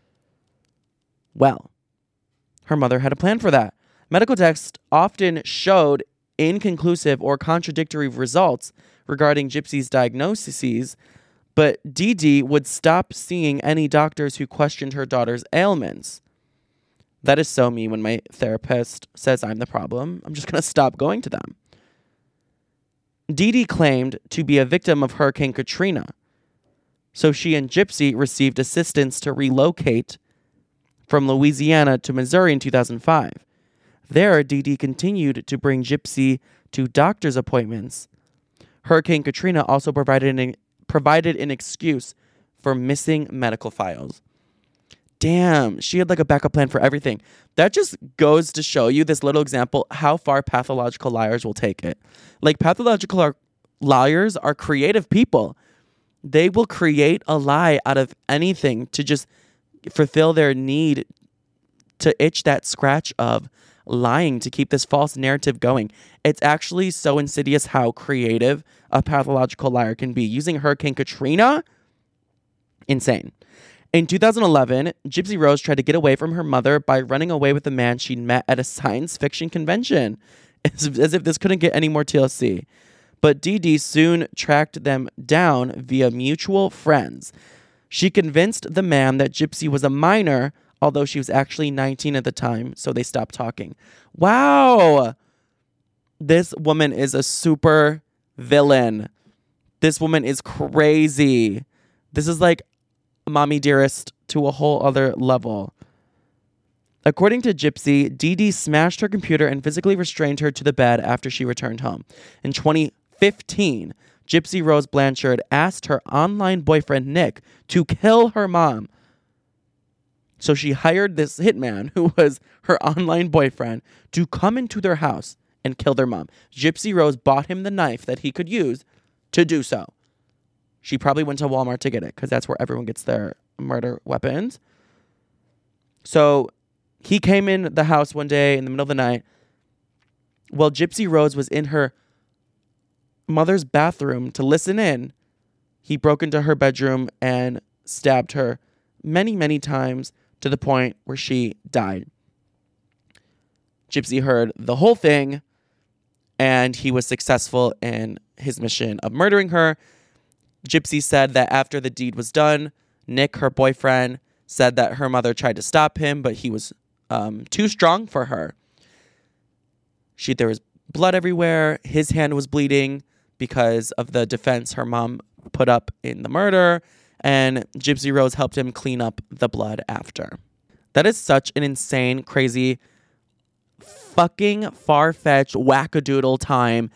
Well, her mother had a plan for that. Medical tests often showed inconclusive or contradictory results regarding Gypsy's diagnoses, but Dee Dee would stop seeing any doctors who questioned her daughter's ailments. That is so me when my therapist says I'm the problem. I'm just going to stop going to them. Dee Dee claimed to be a victim of Hurricane Katrina, so she and Gypsy received assistance to relocate from Louisiana to Missouri in two thousand five. There, Dee Dee continued to bring Gypsy to doctor's appointments. Hurricane Katrina also provided an, provided an excuse for missing medical files. Damn, she had like a backup plan for everything. That just goes to show you, this little example, how far pathological liars will take it. Like, pathological are, liars are creative people. They will create a lie out of anything to just fulfill their need to itch that scratch of lying, to keep this false narrative going. It's actually so insidious how creative a pathological liar can be. Using Hurricane Katrina, insane. In two thousand eleven, Gypsy Rose tried to get away from her mother by running away with a man she'd met at a science fiction convention, as, as if this couldn't get any more T L C. But Dee Dee soon tracked them down via mutual friends. She convinced the man that Gypsy was a minor, although she was actually nineteen at the time, so they stopped talking. Wow! This woman is a super villain. This woman is crazy. This is like Mommy Dearest to a whole other level. According to Gypsy, Dee Dee smashed her computer and physically restrained her to the bed after she returned home. In twenty fifteen, Gypsy Rose Blanchard asked her online boyfriend Nick to kill her mom. So she hired this hitman, who was her online boyfriend, to come into their house and kill their mom. Gypsy Rose bought him the knife that he could use to do so. She probably went to Walmart to get it because that's where everyone gets their murder weapons. So he came in the house one day in the middle of the night. While Gypsy Rose was in her mother's bathroom to listen in, he broke into her bedroom and stabbed her many, many times to the point where she died. Gypsy heard the whole thing, and he was successful in his mission of murdering her. Gypsy said that after the deed was done, Nick, her boyfriend, said that her mother tried to stop him, but he was um, too strong for her. She there was blood everywhere. His hand was bleeding because of the defense her mom put up in the murder, and Gypsy Rose helped him clean up the blood after. That is such an insane, crazy, fucking far-fetched, wackadoodle time,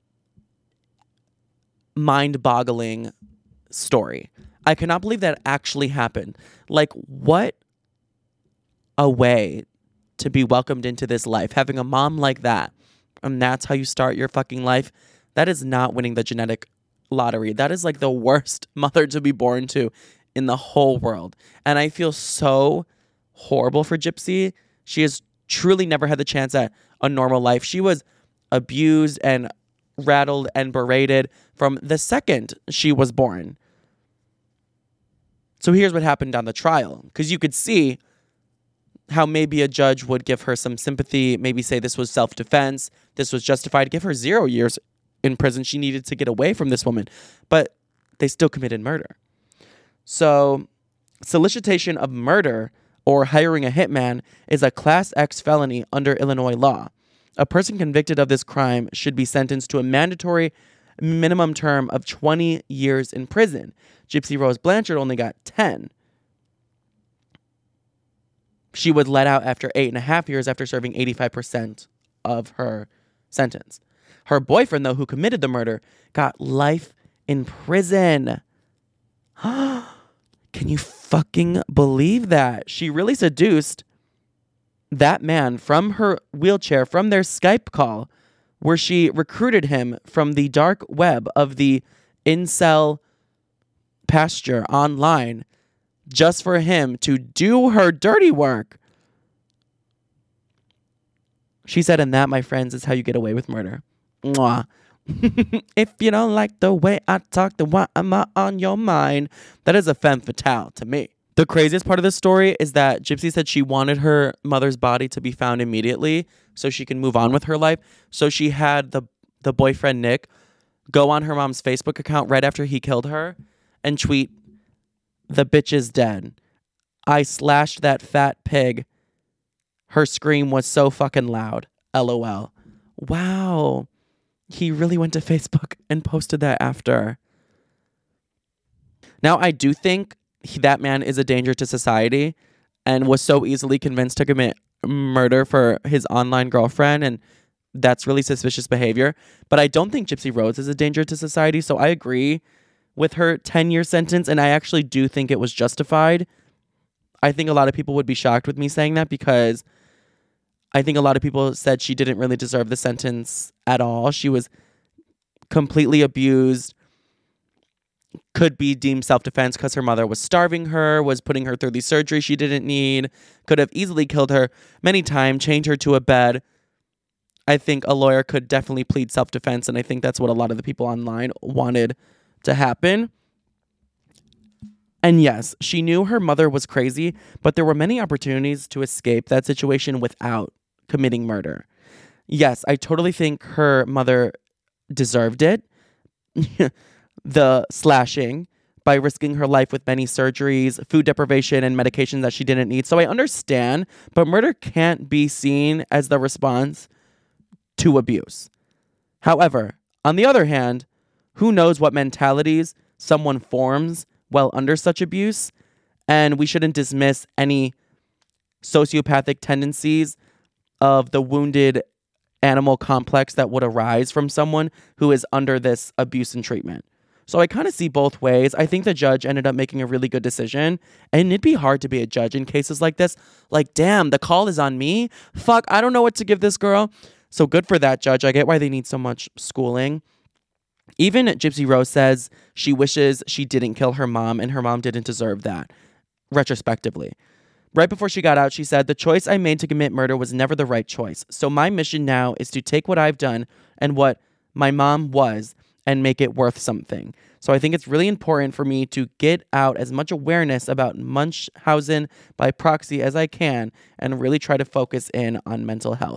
mind-boggling story. I cannot believe that actually happened. Like, what a way to be welcomed into this life. Having a mom like that, and that's how you start your fucking life. That is not winning the genetic lottery. That is like the worst mother to be born to in the whole world. And I feel so horrible for Gypsy. She has truly never had the chance at a normal life. She was abused and rattled and berated from the second she was born. So here's what happened on the trial, because you could see how maybe a judge would give her some sympathy, maybe say this was self-defense, this was justified, give her zero years in prison. She needed to get away from this woman, but they still committed murder. So solicitation of murder or hiring a hitman is a Class X felony under Illinois law. A person convicted of this crime should be sentenced to a mandatory minimum term of twenty years in prison. Gypsy Rose Blanchard only got ten. She was let out after eight and a half years after serving eighty-five percent of her sentence. Her boyfriend, though, who committed the murder, got life in prison. Can you fucking believe that? She really seduced that man from her wheelchair, from their Skype call, where she recruited him from the dark web of the incel pasture online just for him to do her dirty work. She said, and that, my friends, is how you get away with murder. Mwah. If you don't like the way I talk, then why am I on your mind? That is a femme fatale to me. The craziest part of this story is that Gypsy said she wanted her mother's body to be found immediately so she can move on with her life. So she had the, the boyfriend, Nick, go on her mom's Facebook account right after he killed her and tweet, "The bitch is dead. I slashed that fat pig. Her scream was so fucking loud. LOL." Wow. He really went to Facebook and posted that after. Now, I do think he, that man is a danger to society and was so easily convinced to commit murder for his online girlfriend, and that's really suspicious behavior. But I don't think Gypsy Rose is a danger to society, so I agree with her ten-year sentence, and I actually do think it was justified. I think a lot of people would be shocked with me saying that, because I think a lot of people said she didn't really deserve the sentence at all. She was completely abused, could be deemed self-defense because her mother was starving her, was putting her through the surgery she didn't need, could have easily killed her many times, chained her to a bed. I think a lawyer could definitely plead self-defense, and I think that's what a lot of the people online wanted to happen. And yes, she knew her mother was crazy, but there were many opportunities to escape that situation without committing murder. Yes, I totally think her mother deserved it. The slashing by risking her life with many surgeries, food deprivation, and medications that she didn't need. So I understand, but murder can't be seen as the response to abuse. However, on the other hand, who knows what mentalities someone forms while under such abuse, and we shouldn't dismiss any sociopathic tendencies of the wounded animal complex that would arise from someone who is under this abuse and treatment. So I kind of see both ways. I think the judge ended up making a really good decision, and it'd be hard to be a judge in cases like this. Like, damn, the call is on me. Fuck, I don't know what to give this girl. So good for that judge. I get why they need so much schooling. Even Gypsy Rose says she wishes she didn't kill her mom, and her mom didn't deserve that, retrospectively. Right before she got out, she said, "The choice I made to commit murder was never the right choice. So my mission now is to take what I've done and what my mom was and make it worth something. So I think it's really important for me to get out as much awareness about Munchausen by proxy as I can and really try to focus in on mental health."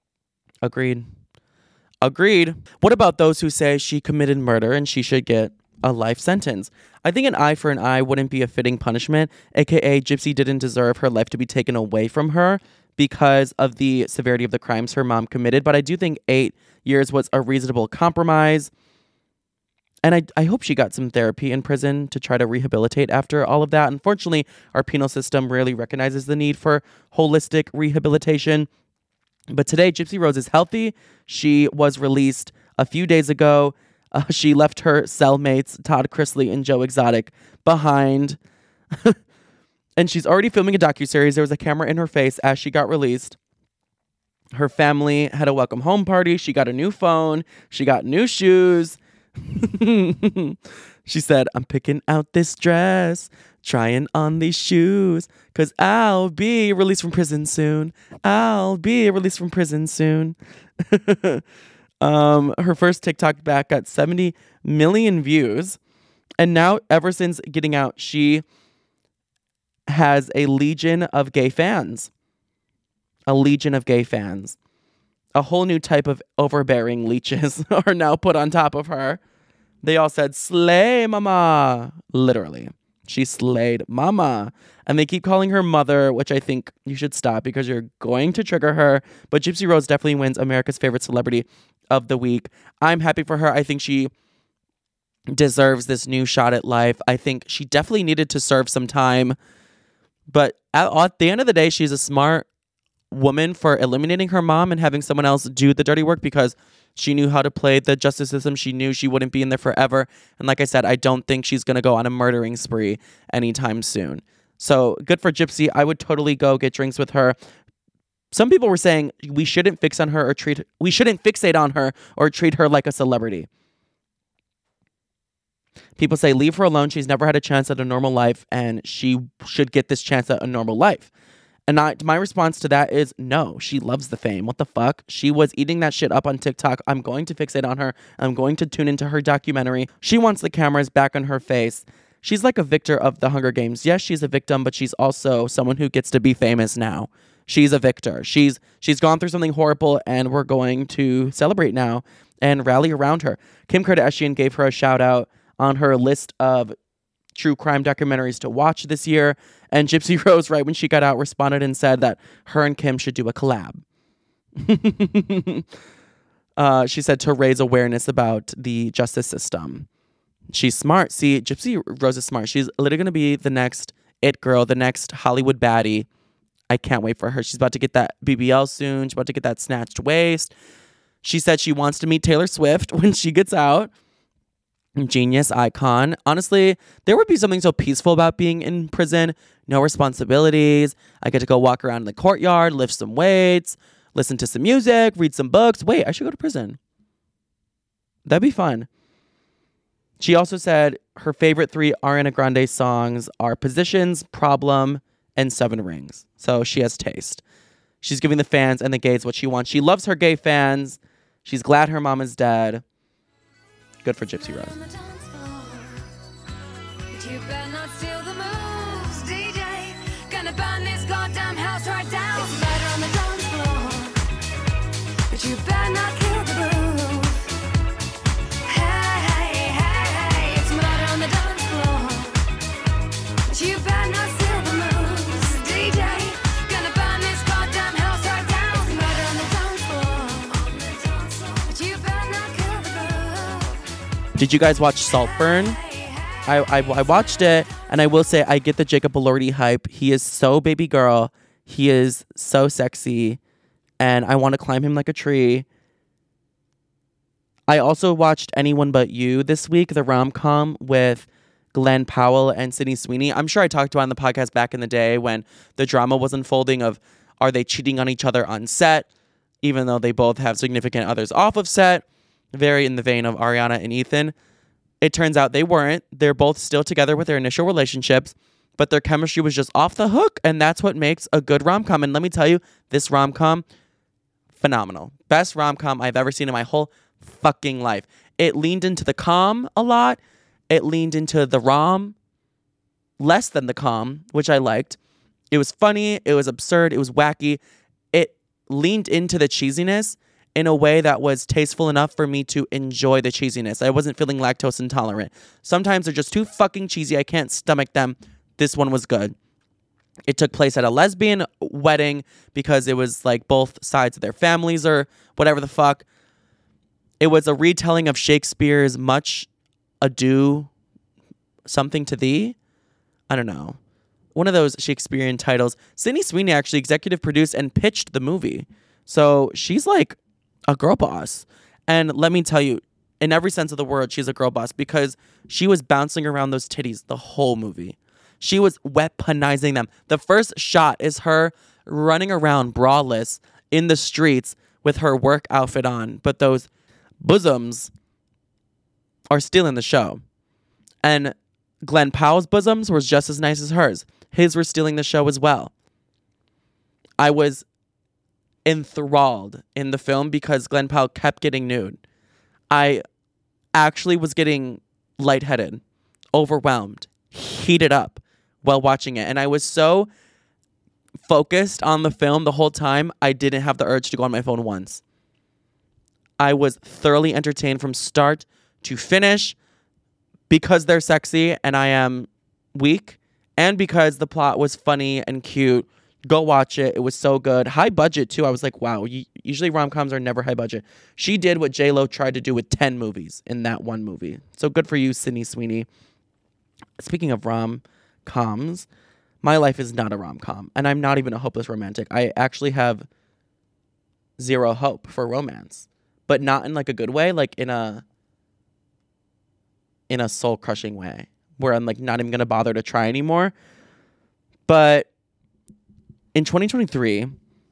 Agreed. Agreed. What about those who say she committed murder and she should get a life sentence. I think an eye for an eye wouldn't be a fitting punishment, aka Gypsy didn't deserve her life to be taken away from her because of the severity of the crimes her mom committed. But I do think eight years was a reasonable compromise. And I, I hope she got some therapy in prison to try to rehabilitate after all of that. Unfortunately, our penal system rarely recognizes the need for holistic rehabilitation. But today, Gypsy Rose is healthy. She was released a few days ago. Uh, she left her cellmates, Todd Chrisley and Joe Exotic, behind. And she's already filming a docuseries. There was a camera in her face as she got released. Her family had a welcome home party. She got a new phone. She got new shoes. She said, I'm picking out this dress, trying on these shoes, because I'll be released from prison soon. I'll be released from prison soon. um, her first TikTok back got seventy million views. And now, ever since getting out, she has a legion of gay fans. A legion of gay fans. A whole new type of overbearing leeches are now put on top of her. They all said, slay mama. Literally. She slayed mama. And they keep calling her mother, which I think you should stop because you're going to trigger her. But Gypsy Rose definitely wins America's favorite celebrity of the week. I'm happy for her. I think she deserves this new shot at life. I think she definitely needed to serve some time. But at, at the end of the day, she's a smart woman for eliminating her mom and having someone else do the dirty work because she knew how to play the justice system. She knew she wouldn't be in there forever. And like I said, I don't think she's going to go on a murdering spree anytime soon. So good for Gypsy. I would totally go get drinks with her. Some people were saying we shouldn't fix on her or treat we shouldn't fixate on her or treat her like a celebrity. People say leave her alone. She's never had a chance at a normal life and she should get this chance at a normal life. And I, my response to that is no, she loves the fame. What the fuck? She was eating that shit up on TikTok. I'm going to fixate on her. I'm going to tune into her documentary. She wants the cameras back on her face. She's like a victor of the Hunger Games. Yes, she's a victim, but she's also someone who gets to be famous now. She's a victor. She's she's gone through something horrible, and we're going to celebrate now and rally around her. Kim Kardashian gave her a shout out on her list of true crime documentaries to watch this year. And Gypsy Rose, right when she got out, responded and said that her and Kim should do a collab. uh, she said to raise awareness about the justice system. She's smart. See, Gypsy Rose is smart. She's literally going to be the next it girl, the next Hollywood baddie. I can't wait for her. She's about to get that B B L soon. She's about to get that snatched waist. She said she wants to meet Taylor Swift when she gets out. Genius icon. Honestly, there would be something so peaceful about being in prison. No responsibilities. I get to go walk around in the courtyard, lift some weights, listen to some music, read some books. Wait, I should go to prison. That'd be fun. She also said her favorite three Ariana Grande songs are Positions, Problem, and Seven Rings. So she has taste. She's giving the fans and the gays what she wants. She loves her gay fans. She's glad her mom is dead. Good for Gypsy Rose. You better not steal the moves, D J. Gonna burn this goddamn house right down. It's murder on the dance floor, but you better not kill the groove. Hey, hey, hey, hey, it's murder on the dance floor, but you better not steal the moves, D J. Gonna burn this goddamn house right down. It's murder on the dance floor, on the dance floor, but you better not kill the groove. Did you guys watch Saltburn? I, I I watched it, and I will say I get the Jacob Elordi hype. He is so baby girl. He is so sexy, and I want to climb him like a tree. I also watched Anyone But You this week, the rom-com with Glenn Powell and Sydney Sweeney. I'm sure I talked about it on the podcast back in the day when the drama was unfolding of are they cheating on each other on set, even though they both have significant others off of set. Very in the vein of Ariana and Ethan. It turns out they weren't. They're both still together with their initial relationships, but their chemistry was just off the hook, and that's what makes a good rom-com. And let me tell you, this rom-com, phenomenal. Best rom-com I've ever seen in my whole fucking life. It leaned into the com a lot. It leaned into the rom less than the com, which I liked. It was funny. It was absurd. It was wacky. It leaned into the cheesiness, in a way that was tasteful enough for me to enjoy the cheesiness. I wasn't feeling lactose intolerant. Sometimes they're just too fucking cheesy. I can't stomach them. This one was good. It took place at a lesbian wedding because it was like both sides of their families or whatever the fuck. It was a retelling of Shakespeare's Much Ado Something to Thee. I don't know. One of those Shakespearean titles. Sydney Sweeney actually executive produced and pitched the movie. So she's like a girl boss. And let me tell you, in every sense of the word, she's a girl boss because she was bouncing around those titties the whole movie. She was weaponizing them. The first shot is her running around braless in the streets with her work outfit on. But those bosoms are still in the show. And Glenn Powell's bosoms were just as nice as hers. His were stealing the show as well. I was enthralled in the film because Glenn Powell kept getting nude. I actually was getting lightheaded, overwhelmed, heated up while watching it. And I was so focused on the film the whole time, I didn't have the urge to go on my phone once. I was thoroughly entertained from start to finish because they're sexy and I am weak, and because the plot was funny and cute. Go watch it. It was so good. High budget, too. I was like, wow, usually rom-coms are never high budget. She did what J-Lo tried to do with ten movies in that one movie. So good for you, Sydney Sweeney. Speaking of rom-coms, my life is not a rom-com, and I'm not even a hopeless romantic. I actually have zero hope for romance, but not in like a good way, like in a in a soul-crushing way where I'm like not even going to bother to try anymore. But in twenty twenty-three,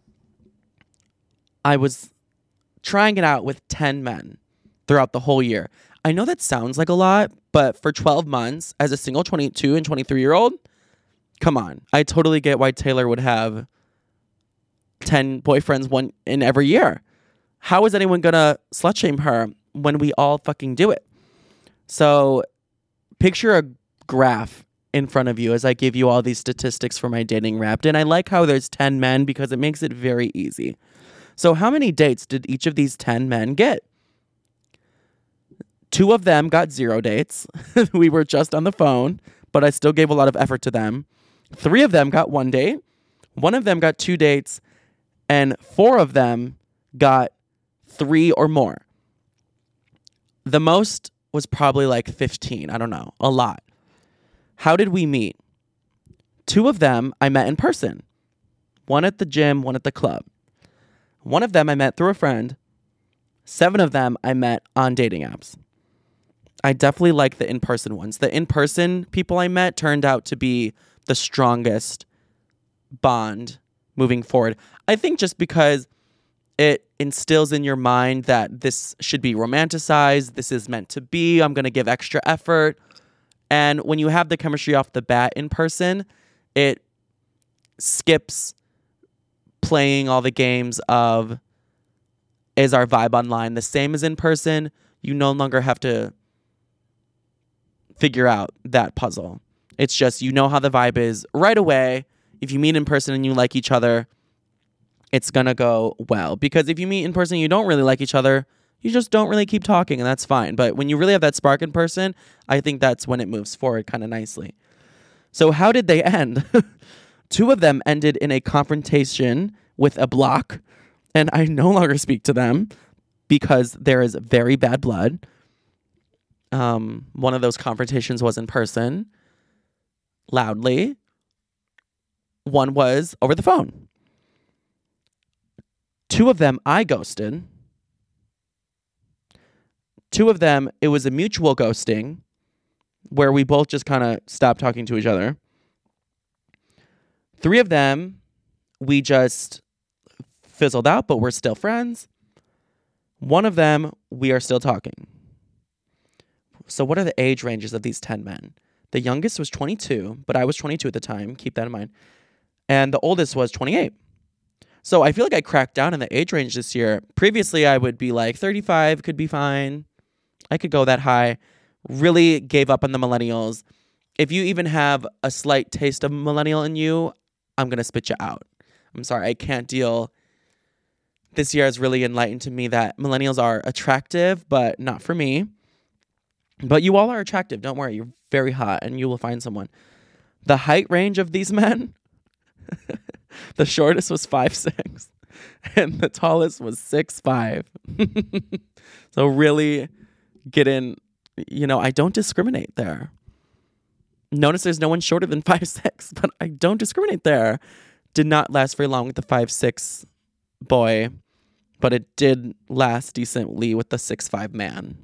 I was trying it out with ten men throughout the whole year. I know that sounds like a lot, but for twelve months as a single twenty-two and twenty-three year old, come on. I totally get why Taylor would have ten boyfriends one in every year. How is anyone gonna slut shame her when we all fucking do it? So picture a graph in front of you as I give you all these statistics for my dating Wrapped. And I like how there's ten men because it makes it very easy. So how many dates did each of these ten men get? Two of them got zero dates. We were just on the phone, but I still gave a lot of effort to them. Three of them got one date. One of them got two dates. And four of them got three or more. The most was probably like fifteen. I don't know. A lot. How did we meet? Two of them I met in person. One at the gym, one at the club. One of them I met through a friend. Seven of them I met on dating apps. I definitely like the in-person ones. The in-person people I met turned out to be the strongest bond moving forward. I think just because it instills in your mind that this should be romanticized, this is meant to be, I'm going to give extra effort. And when you have the chemistry off the bat in person, it skips playing all the games of, is our vibe online the same as in person? You no longer have to figure out that puzzle. It's just, you know how the vibe is right away. If you meet in person and you like each other, it's going to go well. Because if you meet in person and you don't really like each other, you just don't really keep talking, and that's fine. But when you really have that spark in person, I think that's when it moves forward kind of nicely. So how did they end? Two of them ended in a confrontation with a block, and I no longer speak to them because there is very bad blood. Um, one of those confrontations was in person, loudly. One was over the phone. Two of them I ghosted. Two of them, it was a mutual ghosting where we both just kind of stopped talking to each other. Three of them, we just fizzled out, but we're still friends. One of them, we are still talking. So what are the age ranges of these ten men? The youngest was twenty-two, but I was twenty-two at the time. Keep that in mind. And the oldest was twenty-eight. So I feel like I cracked down in the age range this year. Previously, I would be like thirty-five could be fine. I could go that high. Really gave up on the millennials. If you even have a slight taste of millennial in you, I'm going to spit you out. I'm sorry. I can't deal. this year has really enlightened to me that millennials are attractive, but not for me. But you all are attractive. Don't worry. You're very hot and you will find someone. The height range of these men, the shortest was five six and the tallest was six five. So really get in, you know, I don't discriminate there. Notice there's no one shorter than five six, but I don't discriminate there. Did not last very long with the five six boy, but it did last decently with the six five man.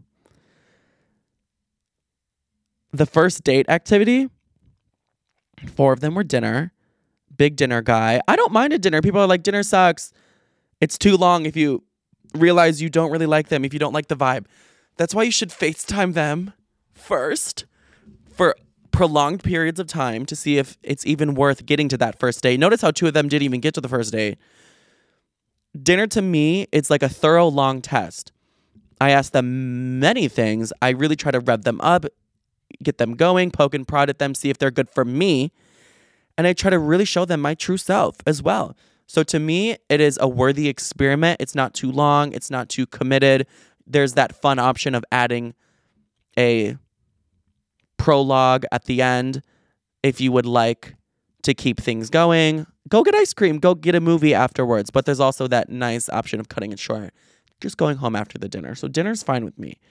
The first date activity, four of them were dinner. Big dinner guy. I don't mind a dinner. People are like, dinner sucks. It's too long if you realize you don't really like them, if you don't like the vibe. That's why you should FaceTime them first for prolonged periods of time to see if it's even worth getting to that first date. Notice how two of them didn't even get to the first date. Dinner to me, it's like a thorough long test. I ask them many things. I really try to rev them up, get them going, poke and prod at them, see if they're good for me. And I try to really show them my true self as well. So to me, it is a worthy experiment. It's not too long. It's not too committed. There's that fun option of adding a prologue at the end if you would like to keep things going. Go get ice cream. Go get a movie afterwards. But there's also that nice option of cutting it short. Just going home after the dinner. So dinner's fine with me.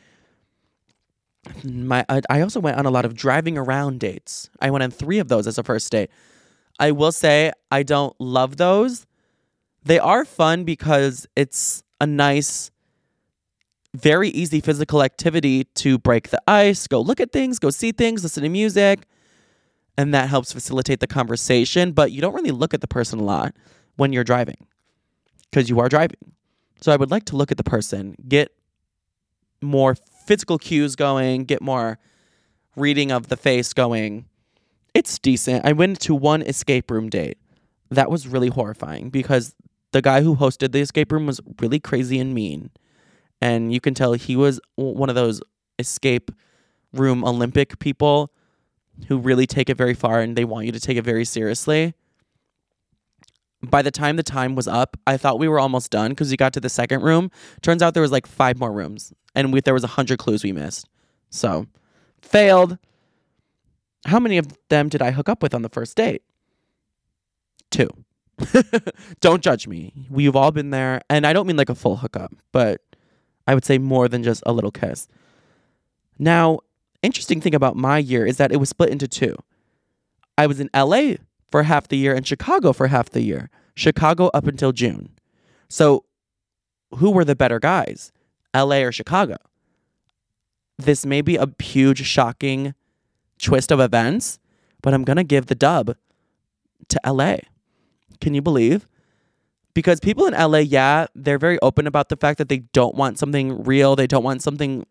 My, I, I also went on a lot of driving around dates. I went on three of those as a first date. I will say I don't love those. They are fun because it's a nice, very easy physical activity to break the ice, go look at things, go see things, listen to music. And that helps facilitate the conversation. But you don't really look at the person a lot when you're driving because you are driving. So I would like to look at the person, get more physical cues going, get more reading of the face going. It's decent. I went to one escape room date. That was really horrifying because the guy who hosted the escape room was really crazy and mean. And you can tell he was one of those escape room Olympic people who really take it very far and they want you to take it very seriously. By the time the time was up, I thought we were almost done because we got to the second room. Turns out there was like five more rooms and we, there was a hundred clues we missed. So, failed. How many of them did I hook up with on the first date? Two. Don't judge me. We've all been there. And I don't mean like a full hookup, but I would say more than just a little kiss. Now, interesting thing about my year is that it was split into two. I was in L A for half the year and Chicago for half the year. Chicago up until June. So who were the better guys? L A or Chicago? This may be a huge, shocking twist of events, but I'm going to give the dub to L A. Can you believe? Because people in L A, yeah, they're very open about the fact that they don't want something real. They don't want something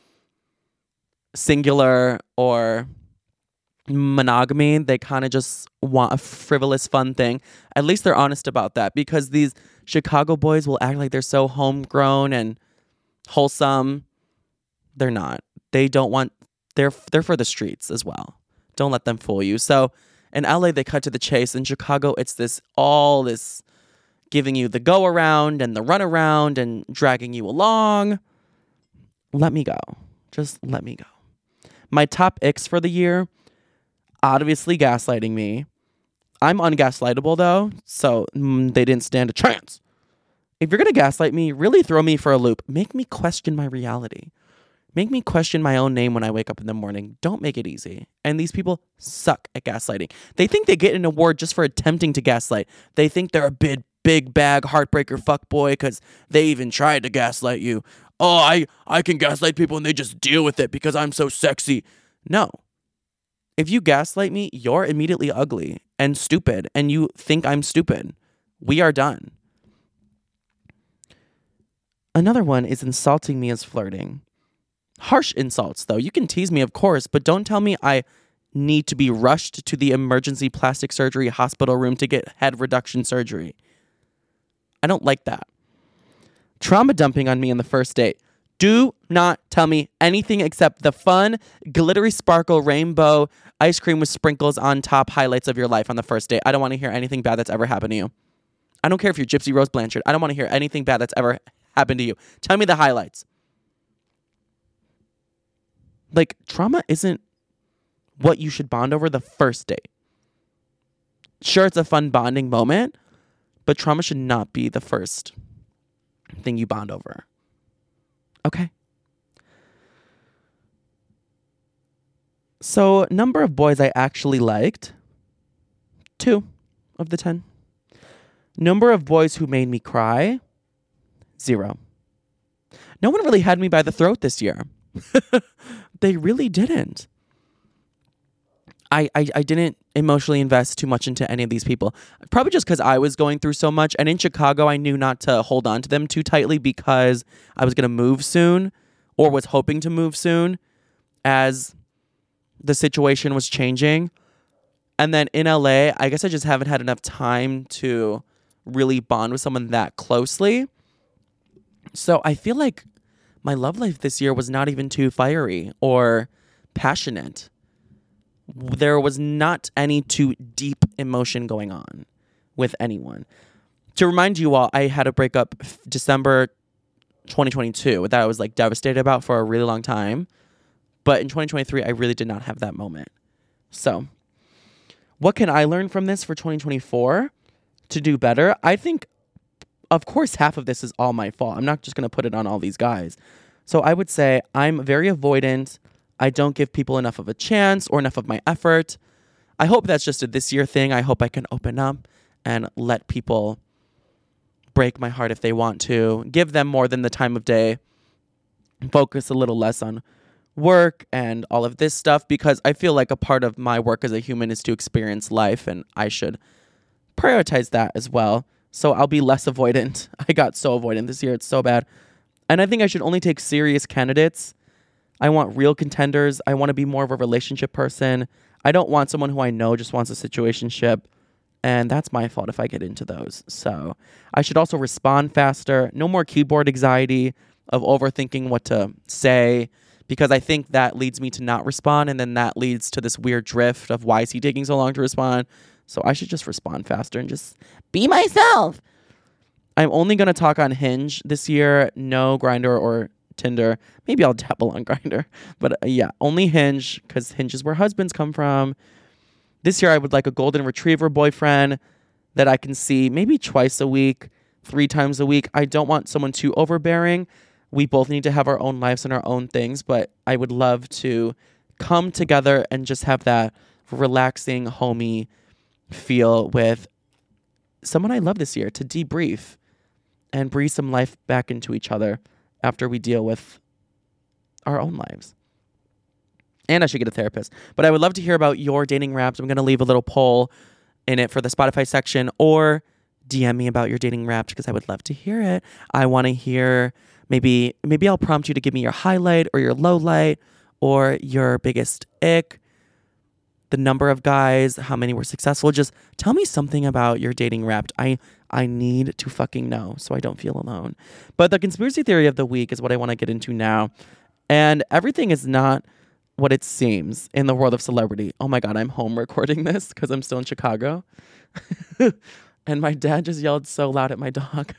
singular or monogamy. They kind of just want a frivolous, fun thing. At least they're honest about that because these Chicago boys will act like they're so homegrown and wholesome. They're not. They don't want, they're, they're for the streets as well. Don't let them fool you. So in L A, they cut to the chase. In Chicago, it's this, all this giving you the go around and the run around and dragging you along. Let me go. Just let me go. My top icks for the year, obviously gaslighting me. I'm ungaslightable though, so mm, they didn't stand a chance. If you're going to gaslight me, really throw me for a loop. Make me question my reality. Make me question my own name when I wake up in the morning. Don't make it easy. And these people suck at gaslighting. They think they get an award just for attempting to gaslight. They think they're a big, big bag heartbreaker fuckboy because they even tried to gaslight you. Oh, I, I can gaslight people and they just deal with it because I'm so sexy. No. If you gaslight me, you're immediately ugly and stupid and you think I'm stupid. We are done. Another one is insulting me as flirting. Harsh insults, though. You can tease me, of course, but don't tell me I need to be rushed to the emergency plastic surgery hospital room to get head reduction surgery. I don't like that. Trauma dumping on me on the first date. Do not tell me anything except the fun, glittery sparkle, rainbow, ice cream with sprinkles on top highlights of your life on the first date. I don't want to hear anything bad that's ever happened to you. I don't care if you're Gypsy Rose Blanchard. I don't want to hear anything bad that's ever happened to you. Tell me the highlights. Like, trauma isn't what you should bond over the first date. Sure, it's a fun bonding moment, but trauma should not be the first thing you bond over. Okay? So, number of boys I actually liked, two of the ten. Number of boys who made me cry, zero. No one really had me by the throat this year. They really didn't. I, I, I didn't emotionally invest too much into any of these people. Probably just because I was going through so much. And in Chicago, I knew not to hold on to them too tightly because I was going to move soon, or was hoping to move soon as the situation was changing. And then in L A, I guess I just haven't had enough time to really bond with someone that closely. So I feel like my love life this year was not even too fiery or passionate. There was not any too deep emotion going on with anyone. To remind you all, I had a breakup December twenty twenty-two that I was like devastated about for a really long time. But in twenty twenty-three, I really did not have that moment. So what can I learn from this for twenty twenty-four to do better? I think, of course, half of this is all my fault. I'm not just going to put it on all these guys. So I would say I'm very avoidant. I don't give people enough of a chance or enough of my effort. I hope that's just a this year thing. I hope I can open up and let people break my heart if they want to. Give them more than the time of day. Focus a little less on work and all of this stuff, because I feel like a part of my work as a human is to experience life, and I should prioritize that as well. So I'll be less avoidant. I got so avoidant this year. It's so bad. And I think I should only take serious candidates. I want real contenders. I want to be more of a relationship person. I don't want someone who I know just wants a situationship. And that's my fault if I get into those. So I should also respond faster. No more keyboard anxiety of overthinking what to say, because I think that leads me to not respond. And then that leads to this weird drift of why is he taking so long to respond? So I should just respond faster and just be myself. I'm only going to talk on Hinge this year. No Grindr or Tinder. Maybe I'll dabble on Grindr. But uh, yeah, only Hinge, because Hinge is where husbands come from. This year I would like a golden retriever boyfriend that I can see maybe twice a week, three times a week. I don't want someone too overbearing. We both need to have our own lives and our own things, but I would love to come together and just have that relaxing, homey feel with someone I love this year, to debrief and breathe some life back into each other after we deal with our own lives. And I should get a therapist. But I would love to hear about your dating raps. I'm going to leave a little poll in it for the Spotify section, or D M me about your dating raps, because I would love to hear it. I want to hear, maybe maybe I'll prompt you to give me your highlight or your low light or your biggest ick, the number of guys, how many were successful. Just tell me something about your dating rap. I I need to fucking know so I don't feel alone. But the conspiracy theory of the week is what I want to get into now. And everything is not what it seems in the world of celebrity. Oh my God, I'm home recording this because I'm still in Chicago. And my dad just yelled so loud at my dog.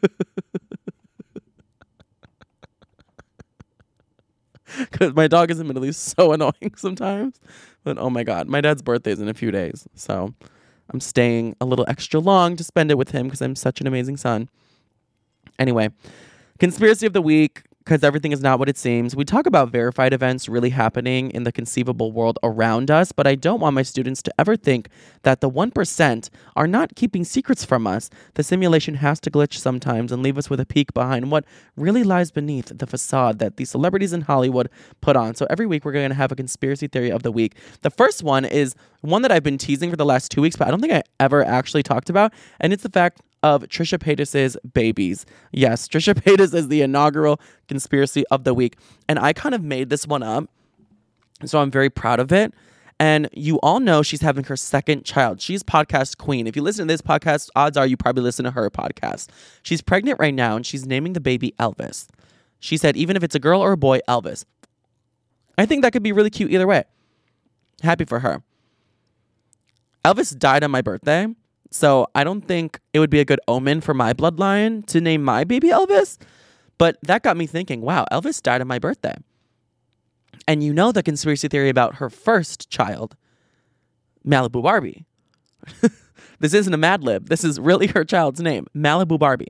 Because my dog is admittedly so annoying sometimes. But oh my God, my dad's birthday is in a few days. So I'm staying a little extra long to spend it with him because I'm such an amazing son. Anyway, conspiracy of the week, because everything is not what it seems. We talk about verified events really happening in the conceivable world around us, but I don't want my students to ever think that the one percent are not keeping secrets from us. The simulation has to glitch sometimes and leave us with a peek behind what really lies beneath the facade that these celebrities in Hollywood put on. So every week we're going to have a conspiracy theory of the week. The first one is one that I've been teasing for the last two weeks, but I don't think I ever actually talked about, and it's the fact of Trisha Paytas's babies. Yes, Trisha Paytas is the inaugural conspiracy of the week. And I kind of made this one up, so I'm very proud of it. And you all know she's having her second child. She's podcast queen. If you listen to this podcast, odds are you probably listen to her podcast. She's pregnant right now, and she's naming the baby Elvis. She said, even if it's a girl or a boy, Elvis. I think that could be really cute either way. Happy for her. Elvis died on my birthday. So I don't think it would be a good omen for my bloodline to name my baby Elvis. But that got me thinking, wow, Elvis died on my birthday. And you know the conspiracy theory about her first child, Malibu Barbie. This isn't a Mad Lib. This is really her child's name, Malibu Barbie.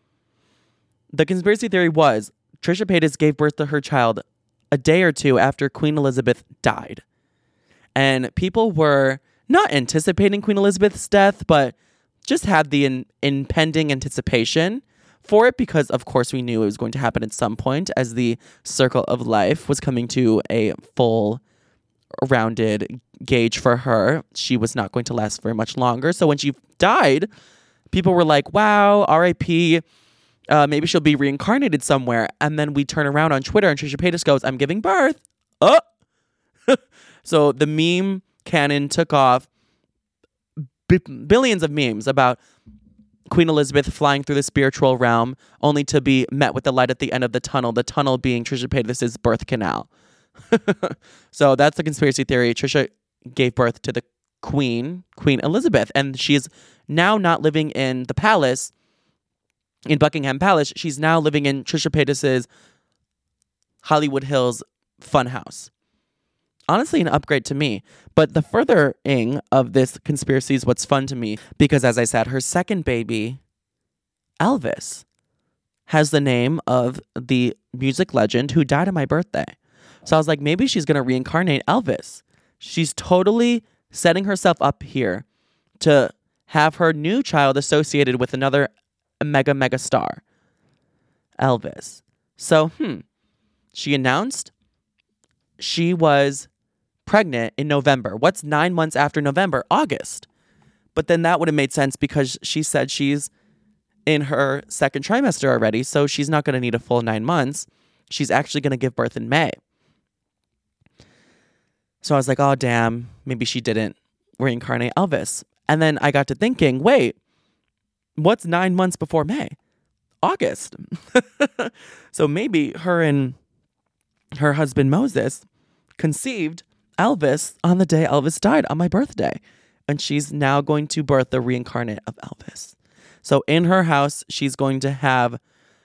The conspiracy theory was Trisha Paytas gave birth to her child a day or two after Queen Elizabeth died. And people were not anticipating Queen Elizabeth's death, but just had the in- impending anticipation for it because, of course, we knew it was going to happen at some point as the circle of life was coming to a full rounded gauge for her. She was not going to last very much longer. So when she died, people were like, wow, R I P, uh, maybe she'll be reincarnated somewhere. And then we turn around on Twitter and Trisha Paytas goes, I'm giving birth. Oh! So the meme canon took off. B- billions of memes about Queen Elizabeth flying through the spiritual realm only to be met with the light at the end of the tunnel, the tunnel being Trisha Paytas' birth canal. So that's the conspiracy theory. Trisha gave birth to the Queen, Queen Elizabeth, and she is now not living in the palace, in Buckingham Palace. She's now living in Trisha Paytas' Hollywood Hills funhouse. Honestly, an upgrade to me. But the furthering of this conspiracy is what's fun to me because, as I said, her second baby, Elvis, has the name of the music legend who died on my birthday. So I was like, maybe she's going to reincarnate Elvis. She's totally setting herself up here to have her new child associated with another mega, mega star, Elvis. So, hmm, she announced she was pregnant in November. What's nine months after November? August. But then that would have made sense because she said she's in her second trimester already, so she's not going to need a full nine months. She's actually going to give birth in May. So I was like, oh, damn, maybe she didn't reincarnate Elvis. And then I got to thinking, wait, what's nine months before May? August. So maybe her and her husband Moses conceived Elvis on the day Elvis died on my birthday. And she's now going to birth the reincarnate of Elvis. So in her house, she's going to have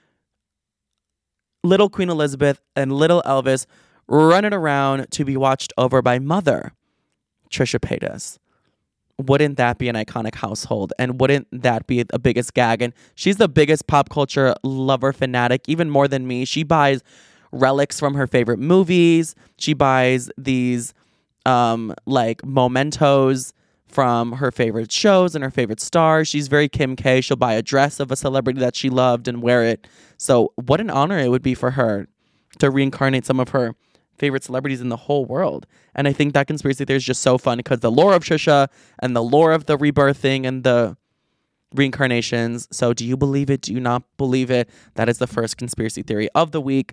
little Queen Elizabeth and little Elvis running around to be watched over by mother Trisha Paytas. Wouldn't that be an iconic household? And wouldn't that be the biggest gag? And she's the biggest pop culture lover fanatic, even more than me. She buys relics from her favorite movies. She buys these um, like mementos from her favorite shows and her favorite stars. She's very Kim K. She'll buy a dress of a celebrity that she loved and wear it. So what an honor it would be for her to reincarnate some of her favorite celebrities in the whole world. And I think that conspiracy theory is just so fun because the lore of Trisha and the lore of the rebirthing and the reincarnations. So do you believe it? Do you not believe it? That is the first conspiracy theory of the week.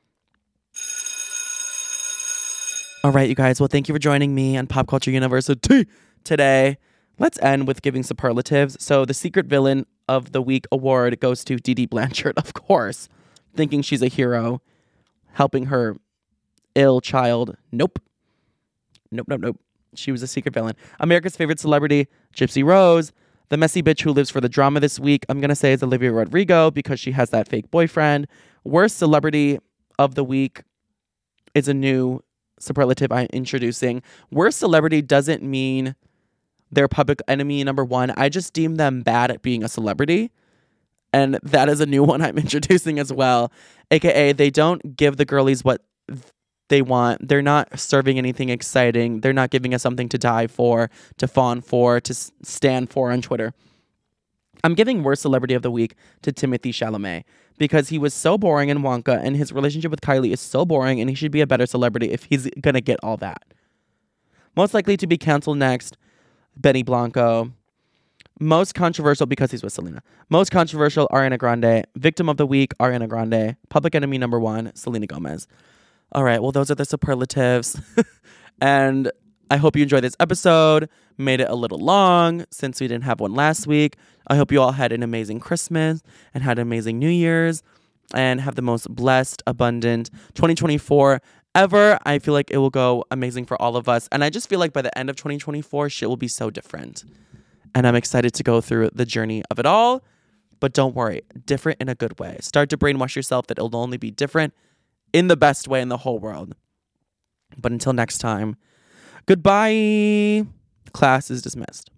All right, you guys. Well, thank you for joining me on Pop Culture University today. Let's end with giving superlatives. So the Secret Villain of the Week award goes to Dee Dee Blanchard, of course, thinking she's a hero, helping her ill child. Nope. Nope, nope, nope. She was a secret villain. America's favorite celebrity, Gypsy Rose. The messy bitch who lives for the drama this week, I'm going to say is Olivia Rodrigo because she has that fake boyfriend. Worst celebrity of the week is a new superlative I'm introducing. Worst celebrity doesn't mean they're public enemy number one. I just deem them bad at being a celebrity. And that is a new one I'm introducing as well. A K A they don't give the girlies what they want. They're not serving anything exciting. They're not giving us something to die for, to fawn for, to s- stand for on Twitter. I'm giving worst celebrity of the week to Timothée Chalamet because he was so boring in Wonka and his relationship with Kylie is so boring and he should be a better celebrity if he's going to get all that. Most likely to be canceled next, Benny Blanco. Most controversial because he's with Selena. Most controversial, Ariana Grande. Victim of the week, Ariana Grande. Public enemy number one, Selena Gomez. All right, well, those are the superlatives. And I hope you enjoyed this episode. Made it a little long since we didn't have one last week. I hope you all had an amazing Christmas and had an amazing New Year's and have the most blessed, abundant twenty twenty-four ever. I feel like it will go amazing for all of us. And I just feel like by the end of twenty twenty-four, shit will be so different. And I'm excited to go through the journey of it all. But don't worry, different in a good way. Start to brainwash yourself that it'll only be different in the best way in the whole world. But until next time, goodbye. Class is dismissed.